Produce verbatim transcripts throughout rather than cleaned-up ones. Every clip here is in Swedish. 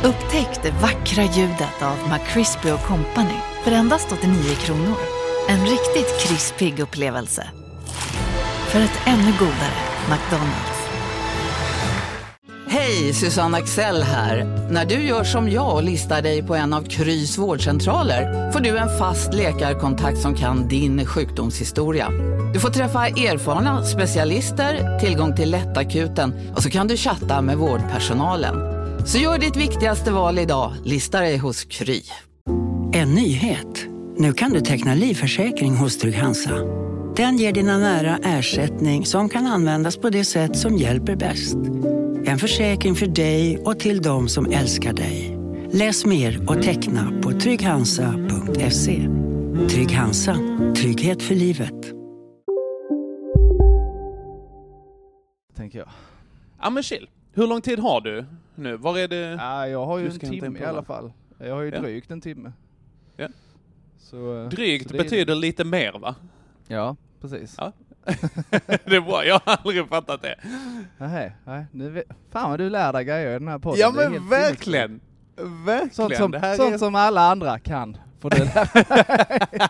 Upptäck det vackra ljudet av McCrispy och Company för endast åttionio kronor. En riktigt krispig upplevelse. För ett ännu godare McDonald's. Hej, Susanne Axel här. När du gör som jag och listar dig på en av Krys vårdcentraler får du en fast läkarkontakt som kan din sjukdomshistoria. Du får träffa erfarna specialister, tillgång till lättakuten och så kan du chatta med vårdpersonalen. Så gör ditt viktigaste val idag, listar dig hos Kry. En nyhet. Nu kan du teckna livförsäkring hos Trygg Hansa. Den ger dina nära ersättning som kan användas på det sätt som hjälper bäst. En försäkring för dig och till de som älskar dig. Läs mer och teckna på trygghansa punkt se. Trygg Hansa. Trygghet för livet. Tänker jag. Ja men chill. Hur lång tid har du nu? Var är det? Ja, jag har ju Du en ska inte timme i alla fall. Jag har ju ja. drygt en timme. Ja. Så, drygt så betyder är... lite mer, va? Ja, precis. Ja. Det är bra, jag har aldrig fattat det. Nej, nej. Nu vet... Fan vad du lär dig grejer i den här podden. Ja men verkligen. Verkligen. Sånt, som, det här sånt är... som alla andra kan. Får du lära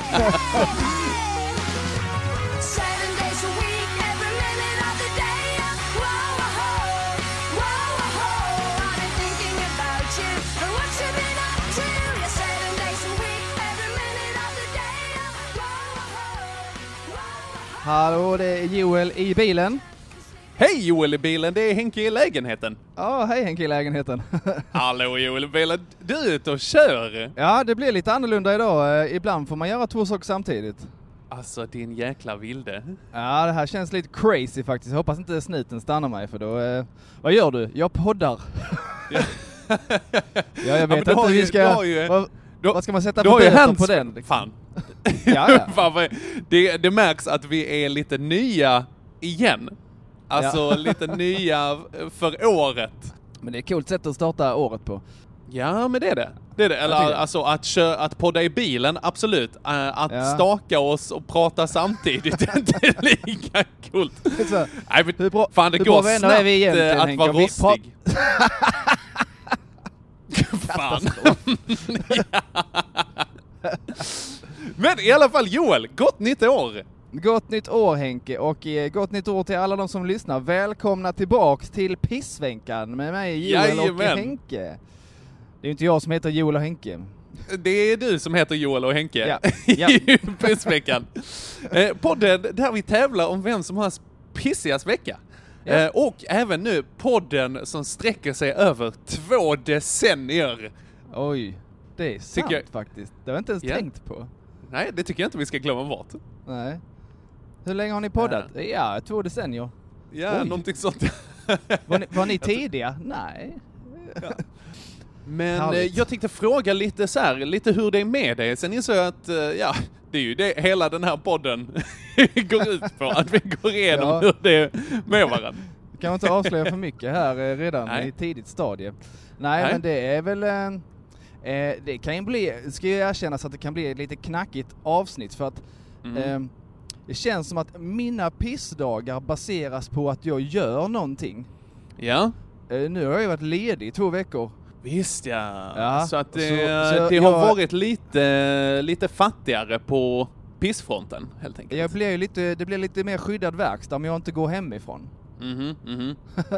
Hallå, det är Joel i bilen. Hej Joel i bilen, det är Henke i lägenheten. Ja, hej Henke i lägenheten. Hallå Joel i bilen, du är ute och kör. Ja, det blir lite annorlunda idag. Ibland får man göra två saker samtidigt. Alltså din jäkla vilde. Ja, det här känns lite crazy faktiskt. Jag hoppas inte snuten stannar mig för då... Eh... Vad gör du? Jag poddar. Ja, jag vet ja, inte hur vi ska... Ju... Vad, då, vad ska man sätta för böter på den? Fan. Ja, ja. Fan, det, det märks att vi är lite nya igen. Alltså ja. Lite nya för året. Men det är ett coolt sätt att starta året på. Ja, men det är det. Det är det. Eller alltså att, kö- att podda i bilen, absolut. Uh, att ja. Staka oss och prata samtidigt är inte lika coolt. Så, Nej, men, hur bra, fan, det hur går bra snabbt är vi egentligen, att Henke? vara rostig. Fan. Men i alla fall Joel, gott nytt år! Gott nytt år Henke och eh, gott nytt år till alla de som lyssnar. Välkomna tillbaks till Pissvänkan med mig Joel Jajamän. och Henke. Det är ju inte jag som heter Joel och Henke. Det är du som heter Joel och Henke ja. Ja. i Pissveckan. eh, podden där vi tävlar om vem som har pissigast vecka. Ja. Eh, och även nu podden som sträcker sig över två decennier. Oj, det är sant jag... faktiskt. Det har jag inte ens ja. tänkt på. Nej, det tycker jag inte vi ska glömma bort. Nej. Hur länge har ni poddat? Ja, ja två decennier. Ja, Oj. någonting sånt. Var ni, var ni tidiga? Nej. Ja. Men eh, jag tänkte fråga lite så här, lite hur det är med dig. Sen insåg jag att, eh, ja, det är ju det hela den här podden går ut på. Att vi går igenom ja. hur det är med varandra. Kan man inte avslöja för mycket här eh, redan Nej. i tidigt stadie. Nej, Nej, men det är väl... Eh, eh, det kan ju bli, ska jag erkänna så att det kan bli ett lite knackigt avsnitt. För att mm. eh, det känns som att mina pissdagar baseras på att jag gör någonting. Ja. Eh, nu har jag varit ledig i två veckor. Visst ja. ja. Så att det, så, så det jag, har varit lite, lite fattigare på pissfronten helt enkelt. Jag blir ju lite, det blir lite mer skyddad verkstad om jag inte går hemifrån. Mhm, mhm.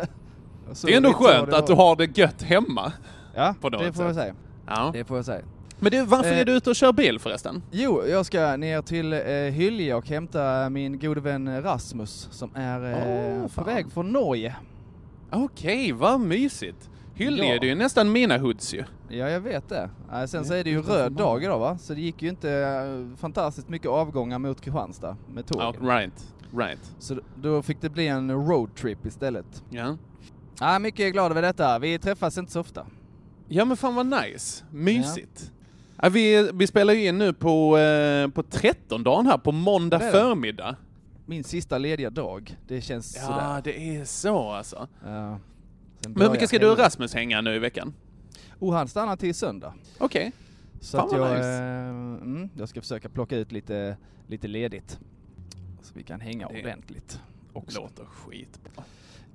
Det är ändå skönt att du har det gött hemma. Ja, på det får sätt. jag säga. Ja. Det får jag säga. Men du, varför eh, är du ute och kör bil förresten? Jo, jag ska ner till eh, Hylje och hämta min gode vän Rasmus som är eh, oh, på väg från Norge. Okej, okay, vad mysigt. Hylje, ja. Det är ju nästan mina hoods ju. Ja, jag vet det. Äh, sen så är det ju röd dag idag, va? Så det gick ju inte uh, fantastiskt mycket avgångar mot Kristianstad med tågen. Oh, right, right. Så då fick det bli en roadtrip istället. Ja. Ja, mycket glad över detta. Vi träffas inte så ofta. Ja, men fan vad nice. Mysigt. Ja. Ja, vi, vi spelar ju in nu på, eh, på trettondagen här, på måndag förmiddag. Min sista lediga dag. Det känns ja, sådär. Ja, det är så alltså. Ja. Men vilka ska du och Rasmus hänga nu i veckan? Och han stannar till söndag. Okej. Okay. Så att jag, nice. eh, mm, jag ska försöka plocka ut lite, lite ledigt. Så vi kan hänga det ordentligt. Också. Låter skitbra.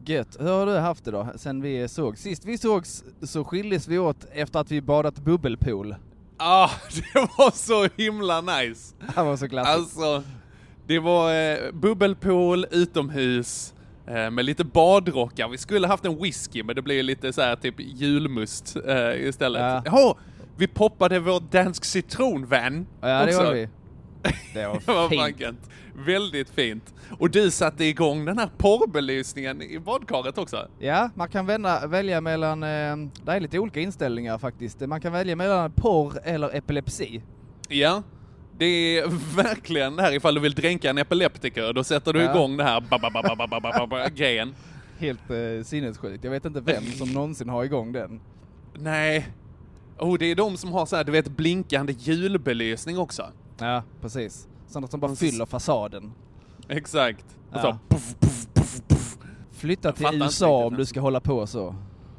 Gött. Hur har du haft det då sen vi såg? Sist vi sågs så skildes vi åt efter att vi badat bubbelpool. Ja, ah, det var så himla nice. Det var så glatt. Alltså, det var eh, bubbelpool utomhus eh, med lite badrockar. Vi skulle haft en whisky, men det blev lite så här typ julmust eh, istället. Ja. Jaha, vi poppade vår dansk citronvän. Ja, det också. var vi. Det var, det var fint. Väldigt fint. Och du satte igång den här porrbelysningen i badkaret också. Ja, man kan vända, välja mellan, eh, det är lite olika inställningar faktiskt. Man kan välja mellan porr eller epilepsi. Ja, det är verkligen det här, ifall du vill dränka en epileptiker, då sätter du ja. igång det här ba-ba-ba-ba-ba-ba-ba grejen. Helt eh, sinnessjukt. Jag vet inte vem som någonsin har igång den. Nej. Oh, det är de som har så här, du vet, blinkande julbelysning också. Ja, precis. Sådana som bara fyller fasaden. Exakt. Och ja. så puff, puff, puff, puff. Flytta till U S A om du ska hålla på så.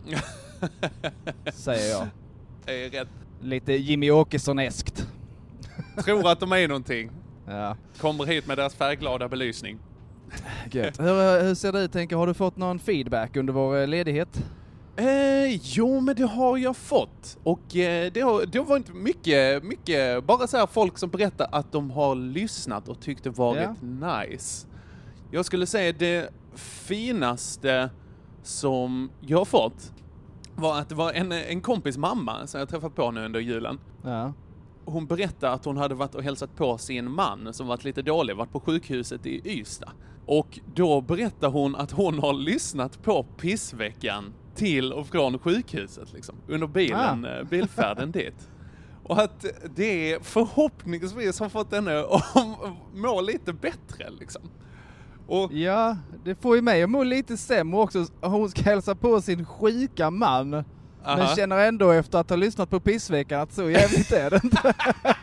Säger jag. Det är rätt. Lite Jimmy Åkesson-eskt. Tror att de är någonting. Ja. Kommer hit med deras färgglada belysning. Gött. Hur, hur ser det ut, tänker? Har du fått någon feedback under vår ledighet? Eh, jo, men det har jag fått. Och eh, det, har, det har varit mycket, mycket, bara så här folk som berättar att de har lyssnat och tyckt det varit yeah. nice. Jag skulle säga det finaste som jag har fått var att det var en, en kompis mamma som jag träffat på nu under julen. Ja. Hon berättade att hon hade varit och hälsat på sin man som varit lite dålig, varit på sjukhuset i Ystad. Och då berättade hon att hon har lyssnat på Pissveckan till och från sjukhuset liksom, under bilen, ah. bilfärden dit. Och att det förhoppningsvis har fått henne att må lite bättre liksom. Och ja, det får ju mig att må lite sämre också. Hon ska hälsa på sin sjuka man. Aha. Men känner ändå efter att ha lyssnat på Pissveckan att så jävligt är det inte.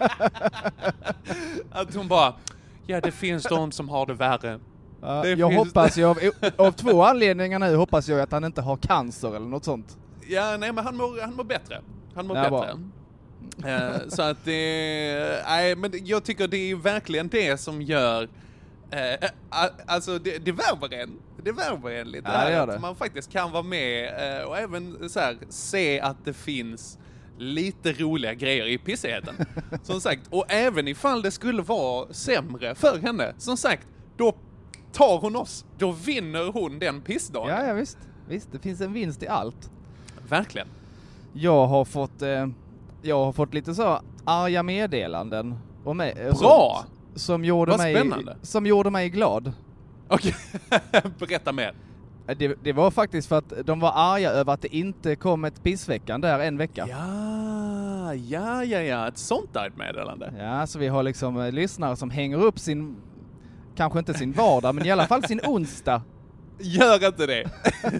Att hon bara, ja, det finns de som har det värre. Ja, det jag finns... hoppas ju av, av två anledningar nu hoppas jag att han inte har cancer eller något sånt. Ja, nej, men han mår, han mår bättre. Han mår ja, bättre. uh, så att det, nej, men jag tycker det är verkligen det som gör, uh, alltså det, det värmer en. Det värmer en lite. Ja, det gör det. Att man faktiskt kan vara med uh, och även så här, se att det finns lite roliga grejer i pissigheten. Som sagt, och även ifall det skulle vara sämre för henne, som sagt, då tar hon oss, då vinner hon den pissdagen. Ja, ja visst. Visst, det finns en vinst i allt. Verkligen. Jag har fått eh, jag har fått lite så arga meddelanden om mig. Bra! Som, som gjorde Vad mig spännande. Som gjorde mig glad. Okej. Berätta mer. Det, det var faktiskt för att de var arga över att det inte kom ett Pissveckan där en vecka. Ja, ja, ja, ja. Ett sånt där meddelande. Ja, så vi har liksom eh, lyssnare som hänger upp sin, kanske inte sin vardag, men i alla fall sin onsdag. Gör inte det.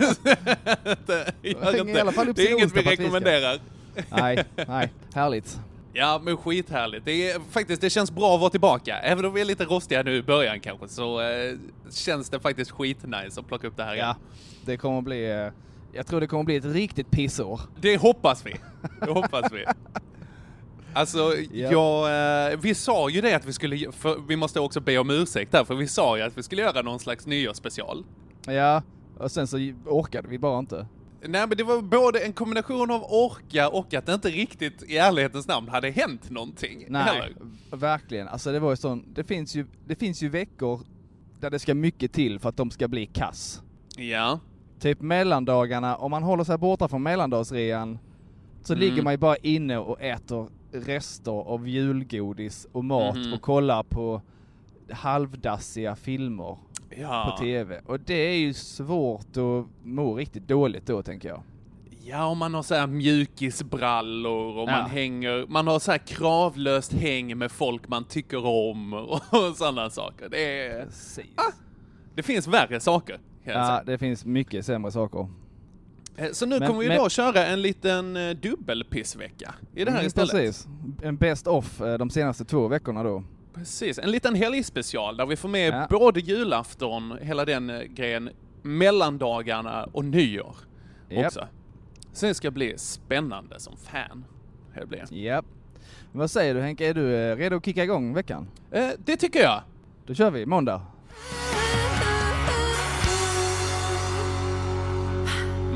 Gör inte. I alla fall upp det är sin inget vi vi rekommenderar. Nej, nej. Härligt. Ja, men skithärligt. Det är faktiskt, det känns bra att vara tillbaka. Även om vi är lite rostiga nu i början kanske, så eh, känns det faktiskt skitnice att plocka upp det här. Ja, det kommer bli, eh, jag tror det kommer bli ett riktigt pissår. Det hoppas vi. Det hoppas vi. Alltså, ja. jag, eh, vi sa ju det att vi skulle, för vi måste också be om ursäkt där, för vi sa ju att vi skulle göra någon slags nyårsspecial. Ja, och sen så orkade vi bara inte. Nej, men det var både en kombination av orka och att det inte riktigt i ärlighetens namn hade hänt någonting. Nej, heller. Verkligen. Alltså det var ju sån, det finns ju, det finns ju veckor där det ska mycket till för att de ska bli kass. Ja. Typ mellandagarna, om man håller sig borta från mellandagsrean så mm. ligger man ju bara inne och äter rester av julgodis och mat mm. och kollar på halvdassiga filmer. Ja. På tv. Och det är ju svårt att må riktigt dåligt då, tänker jag. Ja, om man har så här mjukisbrallor och ja. man hänger, man har så här kravlöst häng med folk man tycker om och, och sådana saker. Det är, ah, det finns värre saker. Ja, det finns mycket sämre saker. Så nu men, kommer vi men, då köra en liten uh, dubbelpissvecka i det här mm, istället. Precis. En best of uh, de senaste två veckorna då. Precis, en liten helgspecial där vi får med ja. både julafton, hela den uh, grejen, mellandagarna och nyår yep. också. Sen ska det bli spännande som fan. Det blir. Japp. Vad säger du, Henke? Är du uh, redo att kicka igång veckan? Uh, det tycker jag. Då kör vi, måndag.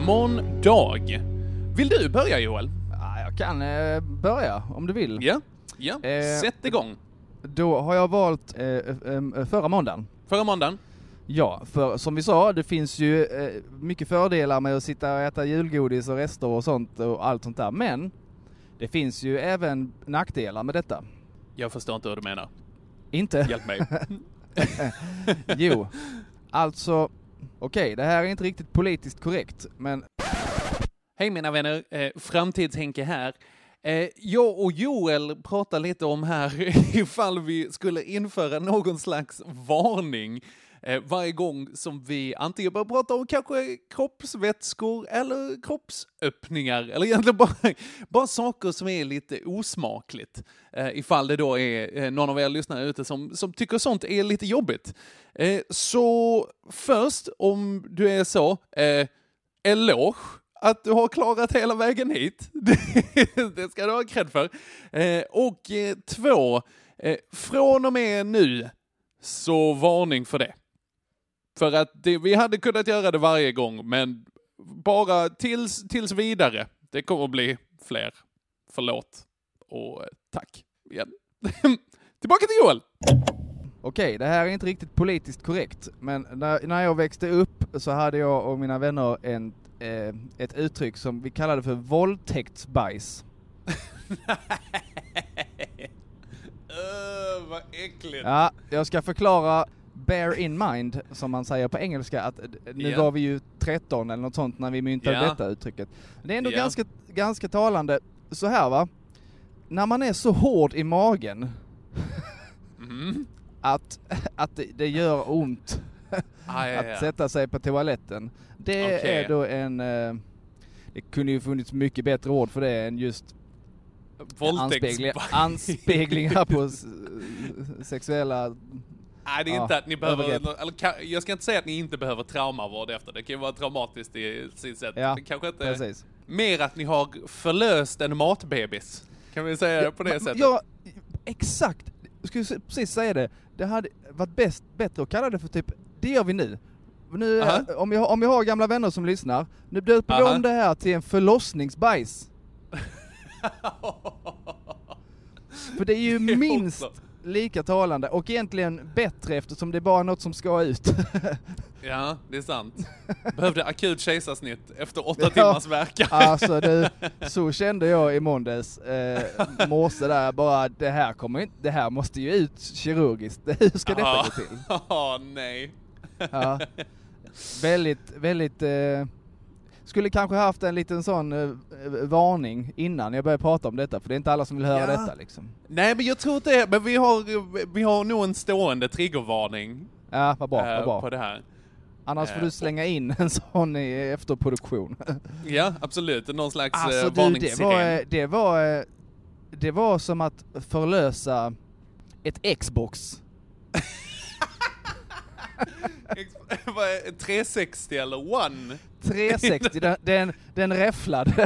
måndag. Vill du börja, Joel? Ja, jag kan eh, börja om du vill. Ja, ja. Eh, sätt igång. Då har jag valt eh, eh, förra måndagen. Förra måndagen? Ja, för som vi sa, det finns ju eh, mycket fördelar med att sitta och äta julgodis och rester och sånt och allt sånt där. Men det finns ju även nackdelar med detta. Jag förstår inte hur du menar. Inte? Hjälp mig. Jo, alltså, okej, okay, det här är inte riktigt politiskt korrekt, men... Hej mina vänner, eh, Framtids-Henke här. Eh, jag och Joel pratar lite om här ifall vi skulle införa någon slags varning eh, varje gång som vi antingen börjar prata om kanske kroppsvätskor eller kroppsöppningar, eller egentligen bara, bara saker som är lite osmakligt. Eh, ifall det då är eh, någon av er lyssnare ute som, som tycker sånt är lite jobbigt. Eh, så först, om du är så, eh, eloge att du har klarat hela vägen hit. Det ska du ha cred för. Eh, och eh, två, eh, från och med nu så varning för det. För att det, vi hade kunnat göra det varje gång, men bara tills, tills vidare. Det kommer att bli fler. Förlåt. Och eh, tack igen. Tillbaka till Joel. Okej, det här är inte riktigt politiskt korrekt, men när, när jag växte upp så hade jag och mina vänner en ett uttryck som vi kallade för våldtäktsbajs. uh, vad äckligt. Ja, jag ska förklara bear in mind, som man säger på engelska, att nu yeah. var vi ju tretton eller något sånt när vi myntade yeah. detta uttrycket. Det är ändå yeah. ganska, ganska talande. Så här va, när man är så hård i magen mm. att, att det, det gör ont ah, ja, ja. att sätta sig på toaletten. Det okay. är då en... Eh, det kunde ju funnits mycket bättre ord för det än just anspegling, anspeglingar på s- sexuella... Nej, det är ja, inte att ni behöver... Eller, jag ska inte säga att ni inte behöver traumavård efter. Det kan ju vara traumatiskt i sitt sätt. Ja, kanske inte precis. Mer att ni har förlöst en matbebis. Kan vi säga ja, på det ma- sättet? Ja, exakt. Jag skulle precis säga det. Det hade varit bäst, bättre att kalla det för typ... Det gör vi nu. Nu, uh-huh. om, jag, om jag har gamla vänner som lyssnar, nu döper vi uh-huh. om det här till en förlossningsbajs. För det är ju minst lika talande och egentligen bättre eftersom det är bara något som ska ut. Ja, det är sant. Behövde akut kejsarsnitt efter åtta ja, timmars verka. Alltså, det, så kände jag i måndags. Eh, morse där, bara det här kommer inte, det här måste ju ut kirurgiskt. Hur ska detta ah. gå till? Ja, oh, nej. Ja. Väldigt, väldigt... Eh, skulle kanske haft en liten sån eh, varning innan jag började prata om detta, för det är inte alla som vill höra ja. detta liksom. Nej, men jag tror inte det. Men vi har, vi har nog en stående triggervarning. Ja, vad bra, vad bra. På det här. Annars får du slänga in en sån i efterproduktion. Ja, absolut. Någon slags alltså, uh, varningssiren. Det var, det, var, det var som att förlösa ett Xbox. trehundrasextio eller One? trehundrasextio, den, den, den räfflade.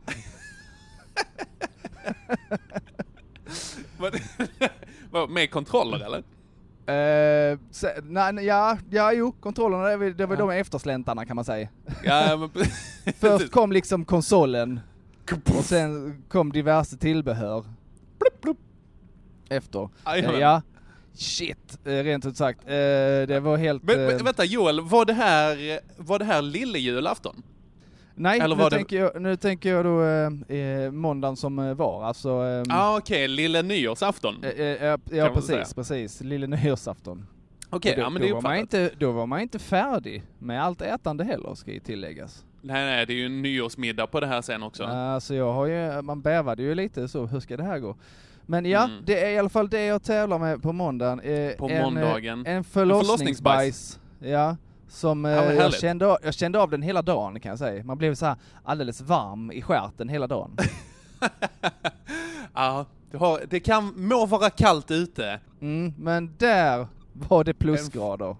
Med kontroller eller? Uh, så, na, ja, ja, jo, kontrollerna, det var, det var ja. de eftersläntarna kan man säga. Ja, men först kom liksom konsolen och sen kom diverse tillbehör. Blup, blup. Efter. Uh, ja. Shit, rent ut sagt. Uh, det var helt... Men, uh, vänta Joel, var det här, var det här lille julafton? Nej, Eller nu, var tänker det... jag, nu tänker jag då eh, måndagen som var. Alltså, eh, ah, okej, okay. Lille nyårsafton. Eh, eh, ja, precis, precis. Lille nyårsafton. Okej, okay, ja, men det är var man inte, då var man inte färdig med allt ätande heller, ska ju tilläggas. Nej, nej, det är ju en nyårsmiddag på det här sen också. Alltså jag har ju, man bävade ju lite så, hur ska det här gå? Men ja, mm. det är i alla fall det jag tävlar med på måndagen. Eh, på en, måndagen? En förlossningsbajs. Ja. Som eh, ja, jag, kände, jag kände av den hela dagen kan jag säga. Man blev så här alldeles varm i skärten hela dagen. Ja, det, har, det kan må vara kallt ute. Mm, men där var det plusgrader.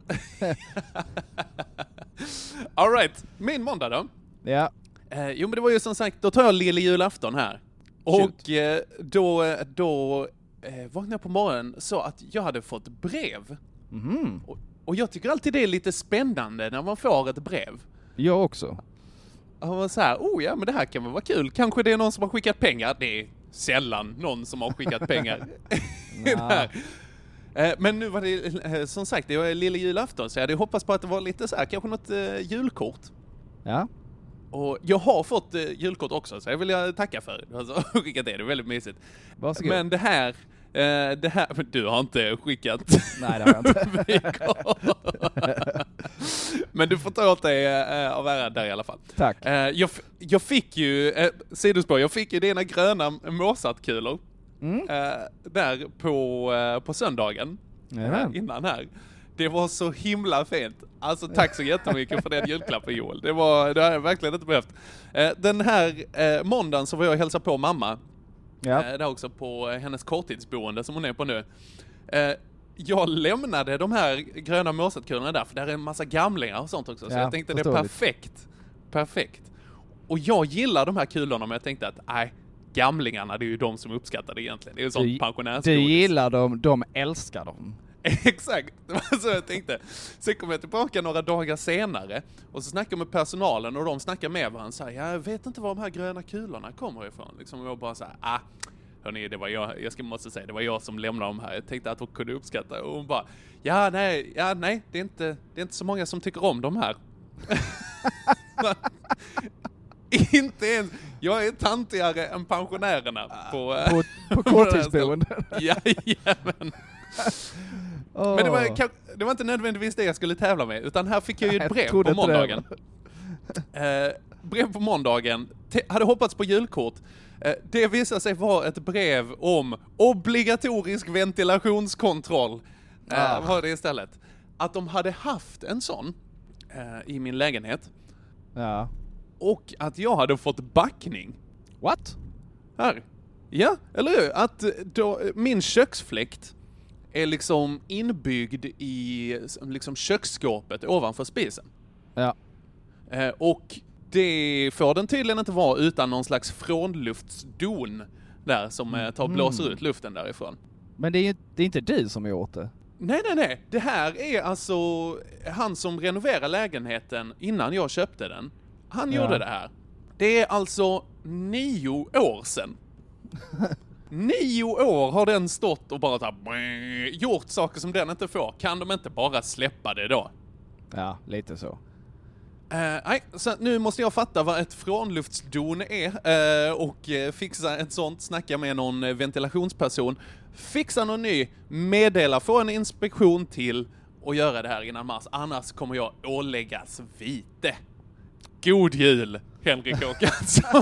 All right, min måndag då. Ja. Eh, jo men det var ju som sagt, då tar jag lille julafton här. Och eh, då, då eh, vaknade jag på morgonen så att jag hade fått brev. Mm. Och, och jag tycker alltid det är lite spännande när man får ett brev. Jag också. Han var så här, oh ja, men det här kan väl vara kul. Kanske det är någon som har skickat pengar. Det är sällan någon som har skickat pengar. Där. Men nu var det, som sagt, det var lilla julafton, så jag hade hoppats på att det var lite så här, kanske något uh, julkort. Ja. Och jag har fått uh, julkort också, så jag vill jag tacka för det. Alltså, skickat det, det är väldigt mysigt. Varsågod. Men det här, uh, det här, du har inte skickat. Nej, det har jag inte. Men du får ta åt dig uh, av äran där i alla fall. Tack. Uh, jag, jag fick ju, uh, sidospår, jag fick ju dina gröna Mozart-kulor. Mm. Uh, där på, uh, på söndagen uh, innan här. Det var så himla fint. Alltså tack så jättemycket för den julklappen, Joel. Det var det har jag verkligen inte behövt. Uh, den här uh, måndagen så var jag och hälsade på mamma. Ja. Uh, där också på uh, hennes korttidsboende som hon är på nu. Uh, jag lämnade de här gröna Mozart-kulorna där, för där är en massa gamlingar och sånt också. Så ja, jag tänkte det är perfekt. Perfekt. Och jag gillar de här kulorna, men jag tänkte att nej, gamlingarna, det är ju de som uppskattar det egentligen. Det är ju sånt pensionärsgodis. Du gillar dem, de älskar dem. Exakt, det var så jag tänkte. Sen kom jag tillbaka några dagar senare och så snackade jag med personalen och de snackade med varandra. Så här, jag vet inte var de här gröna kulorna kommer ifrån. Liksom, och jag bara så här, ah, hörni, det var jag, jag ska måste säga, det var jag som lämnade dem här. Jag tänkte att hon kunde uppskatta. Och hon bara, ja nej, ja nej, det är inte, det är inte så många som tycker om de här. Inte ens, jag är tantigare än pensionärerna på, på, på korttidsboende. Ja, men. Oh. Men det var, det var inte nödvändigtvis det jag skulle tävla med, utan här fick jag ju ett brev på måndagen. eh, brev på måndagen. Te- hade hoppats på julkort. Eh, det visade sig vara ett brev om obligatorisk ventilationskontroll. Eh, ah. Var det istället. Att de hade haft en sån eh, i min lägenhet. Ja. Och att jag hade fått backning. What? Här. Ja, eller hur? Att då, min köksfläkt är liksom inbyggd i liksom köksskåpet ovanför spisen. Ja. Eh, och det får den tydligen inte vara utan någon slags frånluftsdon där som eh, tar blåser mm. ut luften därifrån. Men det är ju det är inte du som har gjort det. Nej, nej, nej. Det här är alltså han som renoverade lägenheten innan jag köpte den. Han ja. gjorde det här. Det är alltså nio år sedan. Nio år har den stått och bara där, gjort saker som den inte får. Kan de inte bara släppa det då? Ja, lite så. Uh, nej, så nu måste jag fatta vad ett frånluftsdon är uh, och uh, fixa ett sånt, snacka med någon uh, ventilationsperson, fixa någon ny, meddela, få en inspektion till och göra det här innan mars. Annars kommer jag åläggas vite. God jul, Henrik Åkesson.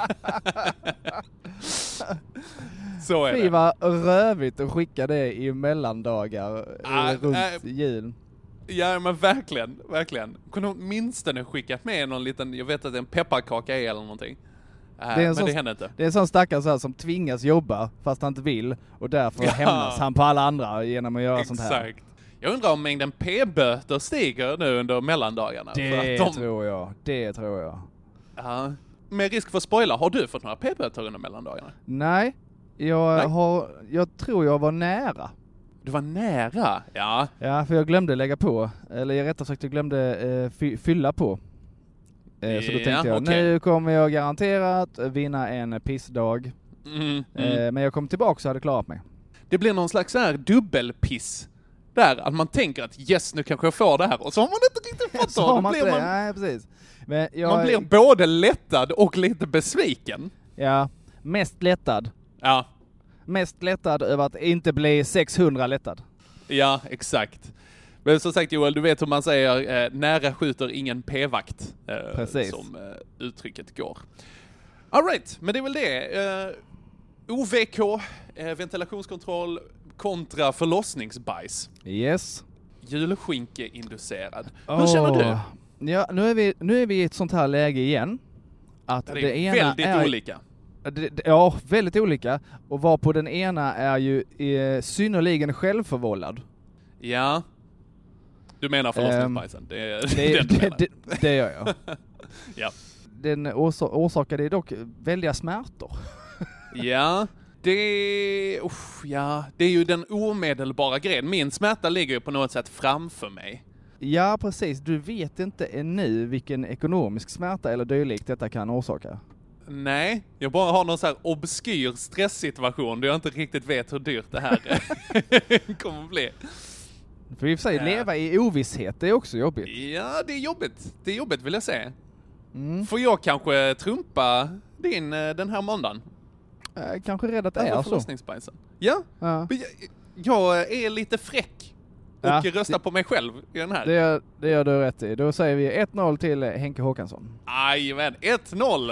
Så är det. Fy vad rövigt att skicka det i mellandagar ah, runt äh, jul. Ja, men verkligen, verkligen. Kunde åtminstone skickat med någon liten, jag vet att det är en pepparkaka är eller någonting. Äh, det men sån, det händer inte. Det är en sån stackare så här som tvingas jobba fast han inte vill och därför ja. hämnas han på alla andra genom att göra Exakt. sånt här. Jag undrar om mängden p-böter stiger nu under mellandagarna. Det för att de... tror jag, det tror jag. Ja. Med risk för spoiler, har du fått några p-böter under mellandagarna? Nej, jag, Nej. Har, jag tror jag var nära. Du var nära? Ja. Ja, för jag glömde lägga på. Eller jag rättare sagt, jag glömde eh, fy, fylla på. Eh, så då tänkte ja, jag, okay. nu kommer jag garanterat vinna en pissdag. Mm, mm. Eh, men jag kom tillbaka så hade klarat mig. Det blir någon slags så här dubbelpiss. Där, att man tänker att yes, nu kanske jag får det här. Och så har man inte riktigt fått så. Då man blir det. man, Nej, precis. Men jag... man blir både lättad och lite besviken. Ja, mest lättad. Ja. Mest lättad över att inte bli sexhundra lättad. Ja, exakt. Men som sagt Joel, du vet hur man säger eh, nära skjuter ingen p-vakt. Eh, Precis. Som eh, uttrycket går. All right, men det är väl det. Eh, O V K, eh, ventilationskontroll kontra förlossningsbajs. Yes. Julskinkeinducerad. Hur oh. känner du? Ja, nu är vi nu är vi i ett sånt här läge igen. Att det är det ena väldigt är, olika. Det, det, ja, väldigt olika. Och var på den ena är ju eh, synnerligen självförvållad. Ja. Du menar förlossningsbajsen? Um, det, det, det, det, det gör jag. Ja. Den orsa- orsakade dock väldiga smärtor. Ja. Det, uff, ja, det är ju den omedelbara grejen. Min smärta ligger ju på något sätt framför mig. Ja, precis. Du vet inte ännu vilken ekonomisk smärta eller dylikt detta kan orsaka. Nej, jag bara har någon så här obskyr stresssituation där jag inte riktigt vet hur dyrt det här kommer att bli. För i och för sig, ja. leva i ovisshet, det är också jobbigt. Ja, det är jobbigt. Det är jobbigt vill jag säga. Mm. Får jag kanske trumpa din den här måndagen? Äh, kanske rädd att det är så. Ja, ja. Jag, jag är lite fräck och ja, röstar det, på mig själv i den här. Det gör, det gör du rätt i. Då säger vi ett noll till Henke Håkansson. Jajamän, ett noll!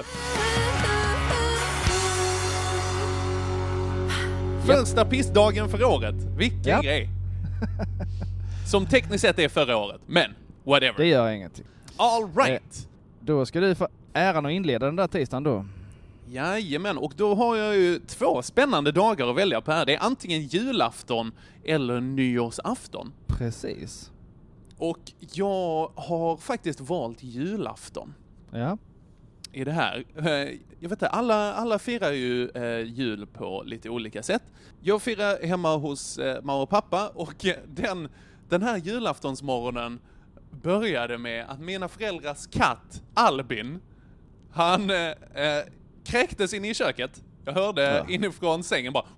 Första pissdagen för året. Vilken ja. grej. Som tekniskt sett är förra året. Men, whatever. Det gör ingenting. All right. Eh, då ska du få äran att inleda den där tisdagen då. Jajamän, och då har jag ju två spännande dagar att välja på här. Det är antingen julafton eller nyårsafton. Precis. Och jag har faktiskt valt julafton. Ja. I det här. Jag vet inte, alla, alla firar ju eh, jul på lite olika sätt. Jag firar hemma hos eh, mamma och pappa och den, den här julaftonsmorgonen började med att mina föräldrars katt Albin, han eh, eh, kräktes in i köket. Jag hörde ja. inifrån sängen bara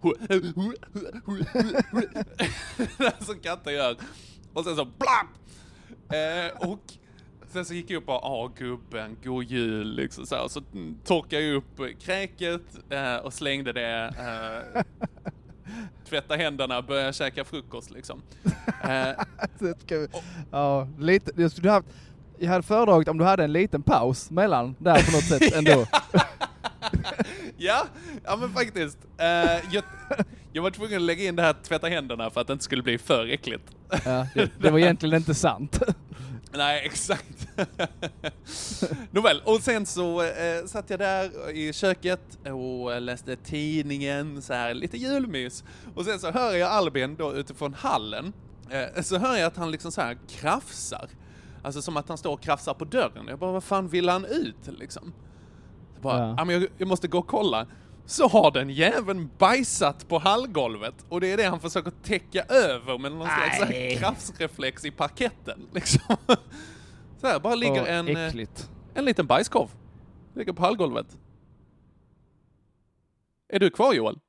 som katter gör. Och sen så blapp! Eh, och sen så gick jag upp och ah gubben, god jul liksom så här. Så torkade jag upp kräket eh, och slängde det. Eh, tvätta händerna, börja käka frukost liksom. Eh, och, ja, lite, jag skulle haft, jag hade föredragit om du hade en liten paus mellan där på något sätt ändå. ja, ja men faktiskt. Eh, jag, jag var tvungen att lägga in det här tvätta händerna för att det inte skulle bli för äckligt. Ja, det, det var egentligen inte sant. Nej, exakt. Nåväl, och sen så eh, satt jag där i köket och läste tidningen, så här lite julmys. Och sen så hör jag Albin då utifrån hallen. Eh, så hör jag att han liksom så här krafsar. Alltså som att han står och krafsar på dörren. Jag bara, vad fan vill han ut liksom? Jag bara, ja. men jag, jag måste gå och kolla. Så har den jäveln bajsat på hallgolvet. Och det är det han försöker täcka över med någon slags kraftsreflex i parketten. Liksom. Så här, bara ligger oh, en, äckligt. en liten bajskorv. Ligger på hallgolvet. Är du kvar, Joel?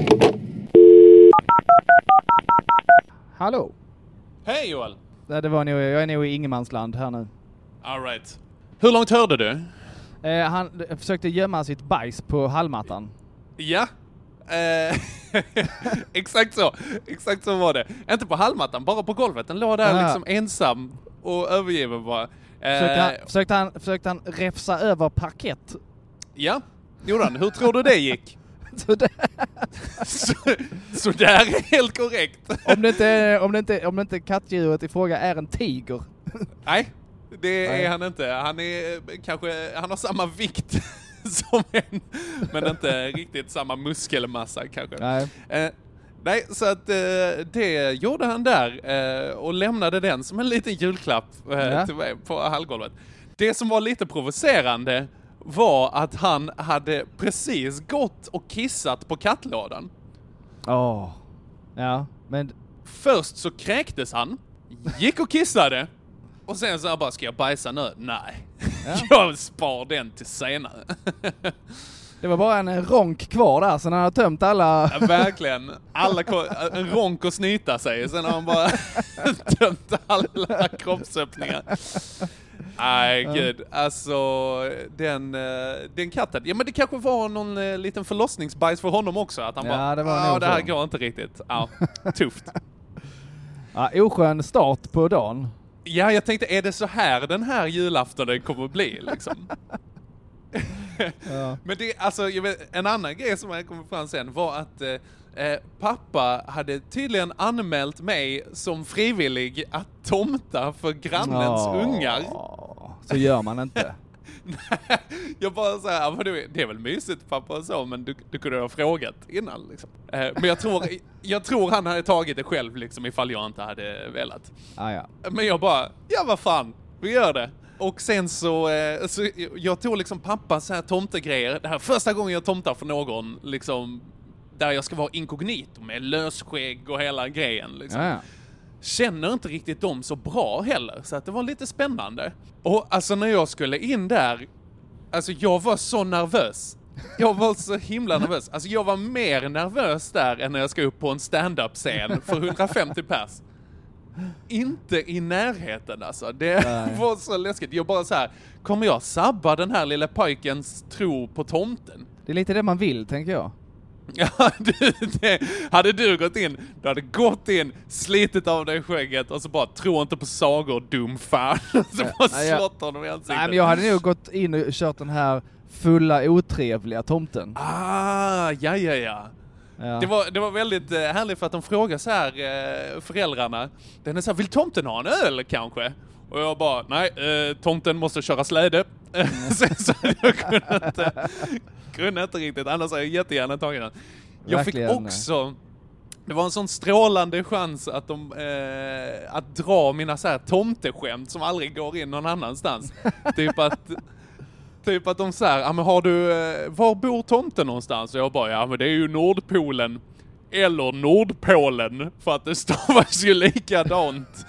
Hallå. Hej, Joel. Det var nog, jag är nog i ingenmansland här nu. All right. Hur långt hörde du? Eh, han försökte gömma sitt bajs på hallmattan. Ja, eh, exakt så. Exakt så var det. Inte på hallmattan, bara på golvet. Den låg där ja. liksom ensam och övergiven bara. Eh, försökte, han, försökte, han, försökte han räfsa över parkett? Ja, gjorde han. Hur tror du det gick? så, där. så, så där är helt korrekt. om, det inte, om, det inte, om det inte kattdjuret i fråga är en tiger. Nej, det är Nej. han inte. Han är kanske, han har samma vikt som en, men inte riktigt samma muskelmassa kanske. Nej. Eh, nej, så att eh, det gjorde han där eh, och lämnade den som en liten julklapp eh, ja. till mig på hallgolvet. Det som var lite provocerande var att han hade precis gått och kissat på kattlådan. Åh. Oh. Ja, men först så kräktes han, gick och kissade. Och sen så bara, ska jag bajsa nu? Nej. Ja. Jag spar den till senare. Det var bara en ronk kvar där, så han har tömt alla... Ja, verkligen. Alla en ronk och snyta sig. Sen har han bara tömt alla kroppsöppningar. Nej, gud. Alltså, den, den katten. Ja, men det kanske var någon liten förlossningsbajs för honom också. Att han ja, bara, det var ja, det här går inte riktigt. Ja, tufft. Ja, oskön start på dagen. Ja, jag tänkte, är det så här den här julaftonen kommer att bli, liksom? Ja. Men det, alltså, jag vet, en annan grej som jag kom fram sen var att eh, pappa hade tydligen anmält mig som frivillig att tomta för grannens oh, ungar. Så gör man inte. Jag bara så här, det är väl mysigt pappa och så, men du, du kunde ha frågat innan liksom. Eh, men jag tror, jag tror han hade tagit det själv liksom, ifall jag inte hade velat. Ah, ja. Men jag bara, ja vad fan, vi gör det. Och sen så, eh, så jag tog liksom pappas så här tomtegrejer. Det här första gången jag tomtar för någon liksom, där jag ska vara inkognito med lösskägg och hela grejen liksom. Ja, ja. känner inte riktigt dem så bra heller. Så att det var lite spännande. Och alltså när jag skulle in där, alltså jag var så nervös. Jag var så himla nervös. Alltså jag var mer nervös där än när jag ska upp på en stand-up-scen för hundrafemtio pers. Inte i närheten alltså. Det Nej. var så läskigt. Jag bara så här, kommer jag sabba den här lilla pojkens tro på tomten? Det är lite det man vill, tänker jag. Ja, du, det, hade du gått in, du hade gått in, slitit av dig skägget och så bara, tro inte på sagor, dum fan. Så bara Nej, slått honom i ansiktet. Nej, men jag hade nog gått in och kört den här fulla, otrevliga tomten. Ah, ja, ja, ja. Ja. Det var, det var väldigt eh, härligt för att de frågar så här eh, föräldrarna. Den är så här, vill tomten ha en öl kanske? Och jag bara, nej, eh, tomten måste köra släde. Mm. så, så jag kunde inte, kunde inte riktigt, annars har jag jättegärna tagit den. Jag Verkligen. fick också, det var en sån strålande chans att de, eh, att dra mina så här tomteskämt som aldrig går in någon annanstans. typ att... Typ att de säger, ja men har du, var bor tomten någonstans? Och jag bara, ja men det är ju Nordpolen. Eller Nordpolen. För att det stavas ju likadant.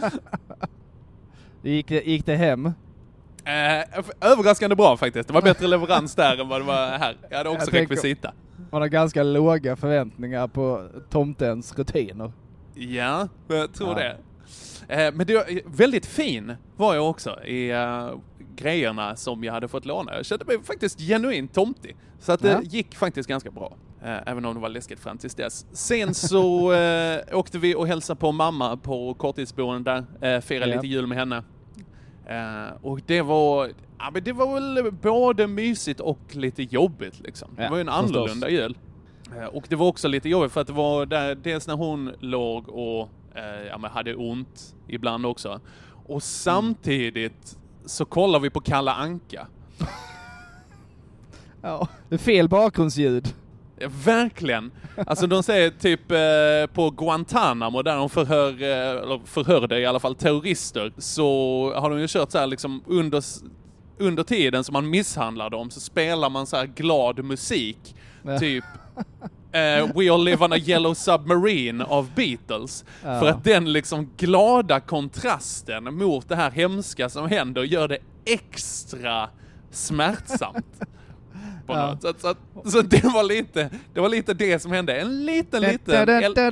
gick, det, gick det hem? Eh, överraskande bra faktiskt. Det var bättre leverans där än vad det var här. Jag hade också jag rekvisita. Man har ganska låga förväntningar på tomtens rutiner. Ja, jag tror ja. det. Eh, men det var väldigt fin var jag också i... Uh, grejerna som jag hade fått låna. Jag kände mig faktiskt genuint tomtig. Så att det ja. gick faktiskt ganska bra. Eh, även om det var läskigt fram tills dess. Sen så eh, åkte vi och hälsade på mamma på korttidsboende där. Eh, firade ja. lite jul med henne. Eh, och det var ja, men det var väl både mysigt och lite jobbigt liksom. Ja, det var ju en annorlunda jul. Eh, och det var också lite jobbigt för att det var där, dels när hon låg och eh, ja, men hade ont ibland också. Och samtidigt så kollar vi på Kalle Anka. Ja, det är fel bakgrundsljud. Ja, verkligen. Alltså de säger typ eh, på Guantanamo där de förhör, eh, eller förhörde i alla fall terrorister, så har de ju kört så här liksom under, under tiden som man misshandlar dem så spelar man så här glad musik. Ja. Typ Uh, We All Live on a Yellow Submarine av Beatles. Ja. För att den liksom glada kontrasten mot det här hemska som händer gör det extra smärtsamt. På ja. något. Så, så, så det var lite det var lite det som hände. En liten, liten...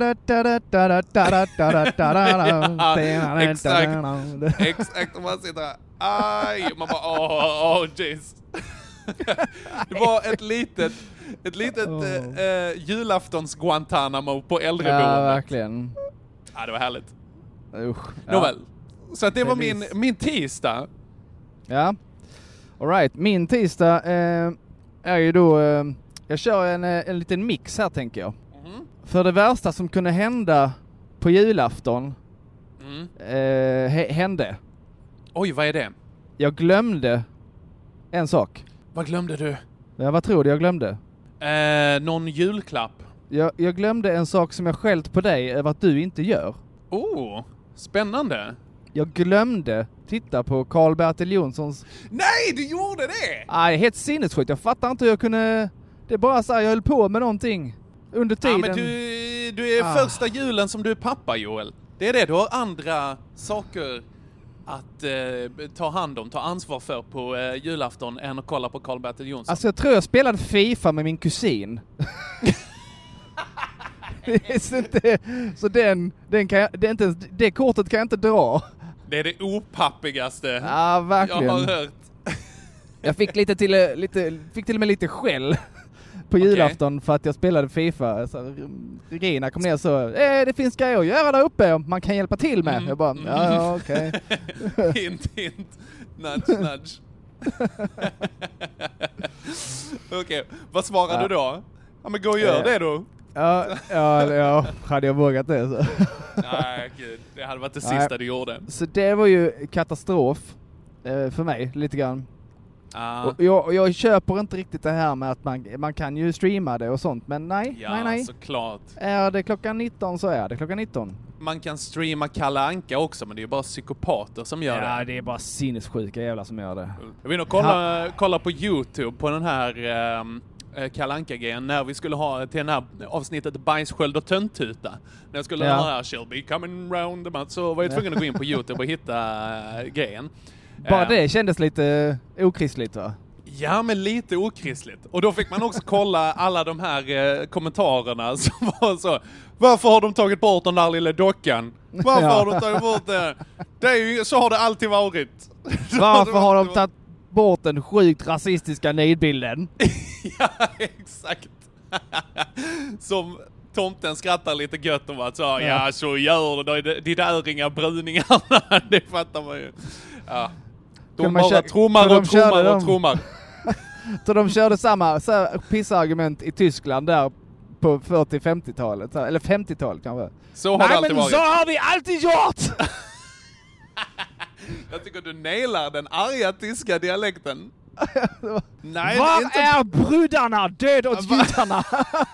ja, exakt. Exakt. Och man sitter här. Aj! Man bara, åh, åh, jeez. Det var ett litet ett litet oh. eh, julaftons Guantanamo på äldreboendet. Ja, verkligen. Ja, det var härligt. Usch. Nåväl. Ja. Så att det var min, min tisdag. Ja. All right. Min tisdag eh, är ju då... Eh, jag kör en, en liten mix här, tänker jag. Mm. För det värsta som kunde hända på julafton mm. eh, hände. Oj, vad är det? Jag glömde en sak. Vad glömde du? Ja, vad tror du jag glömde? Eh, någon julklapp. Jag, jag glömde en sak som jag skällt på dig över att du inte gör. Oh, spännande. Jag glömde titta på Karl-Bertil Jonssons... Nej, du gjorde det! Nej, helt sinnessjukt. Jag fattar inte hur jag kunde... Det är bara så här, jag höll på med någonting under tiden. Ja, men du, du är ah. första julen som du är pappa, Joel. Det är det, du har andra saker att eh, ta hand om, ta ansvar för på eh, julafton än att kolla på Karl-Bertil Jonsson. Alltså jag tror jag spelade FIFA med min kusin. så inte, så den, den kan jag, det, är inte, det kortet kan jag inte dra. Det är det opappigaste ja, verkligen. jag har hört. Jag fick lite till, lite, fick till och med lite skäll på julafton okay. för att jag spelade FIFA. Så Regina kom ner så, eh, det finns grejer att göra där uppe man kan hjälpa till med. Mm. Jag bara, ja, ja okej. Okay. hint, hint. Nudge, nudge. Okej, okay. Vad svarar ja. du då? Ja, men gå och gör eh. det då. Ja, ja, ja, hade jag vågat det så. Nej, gud. Det hade varit det sista Nej. du gjorde. Så det var ju katastrof eh, för mig, lite grann. Ah. Och jag, jag köper inte riktigt det här med att man, man kan ju streama det och sånt, men nej, ja, nej, nej. såklart. Är det klockan nitton så är det klockan nitton. Man kan streama Kalle Anka också, men det är bara psykopater som gör ja, det. Ja, det är bara sinnessjuka jävla som gör det. Jag vill nog kolla, kolla på YouTube på den här um, eh, Kalle Anka-grejen när vi skulle ha till den här avsnittet bajssköld och tönttuta. När jag skulle ja. ha här she'll be coming round the mouth, så var jag tvungen att gå in på YouTube och hitta uh, grejen. Bara uh, det kändes lite okristligt, va? Ja, men lite okristligt. Och då fick man också kolla alla de här eh, kommentarerna som var så: varför har de tagit bort den där lilla dockan? Varför ja. har de tagit bort det? Det är ju, så har det alltid varit. Varför har de tagit bort den sjukt rasistiska nidbilden? Ja, exakt. Som tomten skrattar lite gött om att så, ja, ja så gör det, det, det där är inga bruningarna. Det fattar man ju. Ja. De bara kö- trummar och trummar och trummar. Så de körde samma så här pissargument i Tyskland där på fyrtio-femtiotalet. Eller femtiotalet kanske. Så har Nej, det alltid men varit. Så har vi alltid gjort! Jag tycker du nailar den arga tyska dialekten. Nej, var är, inte... är brudarna? Död åt judarna!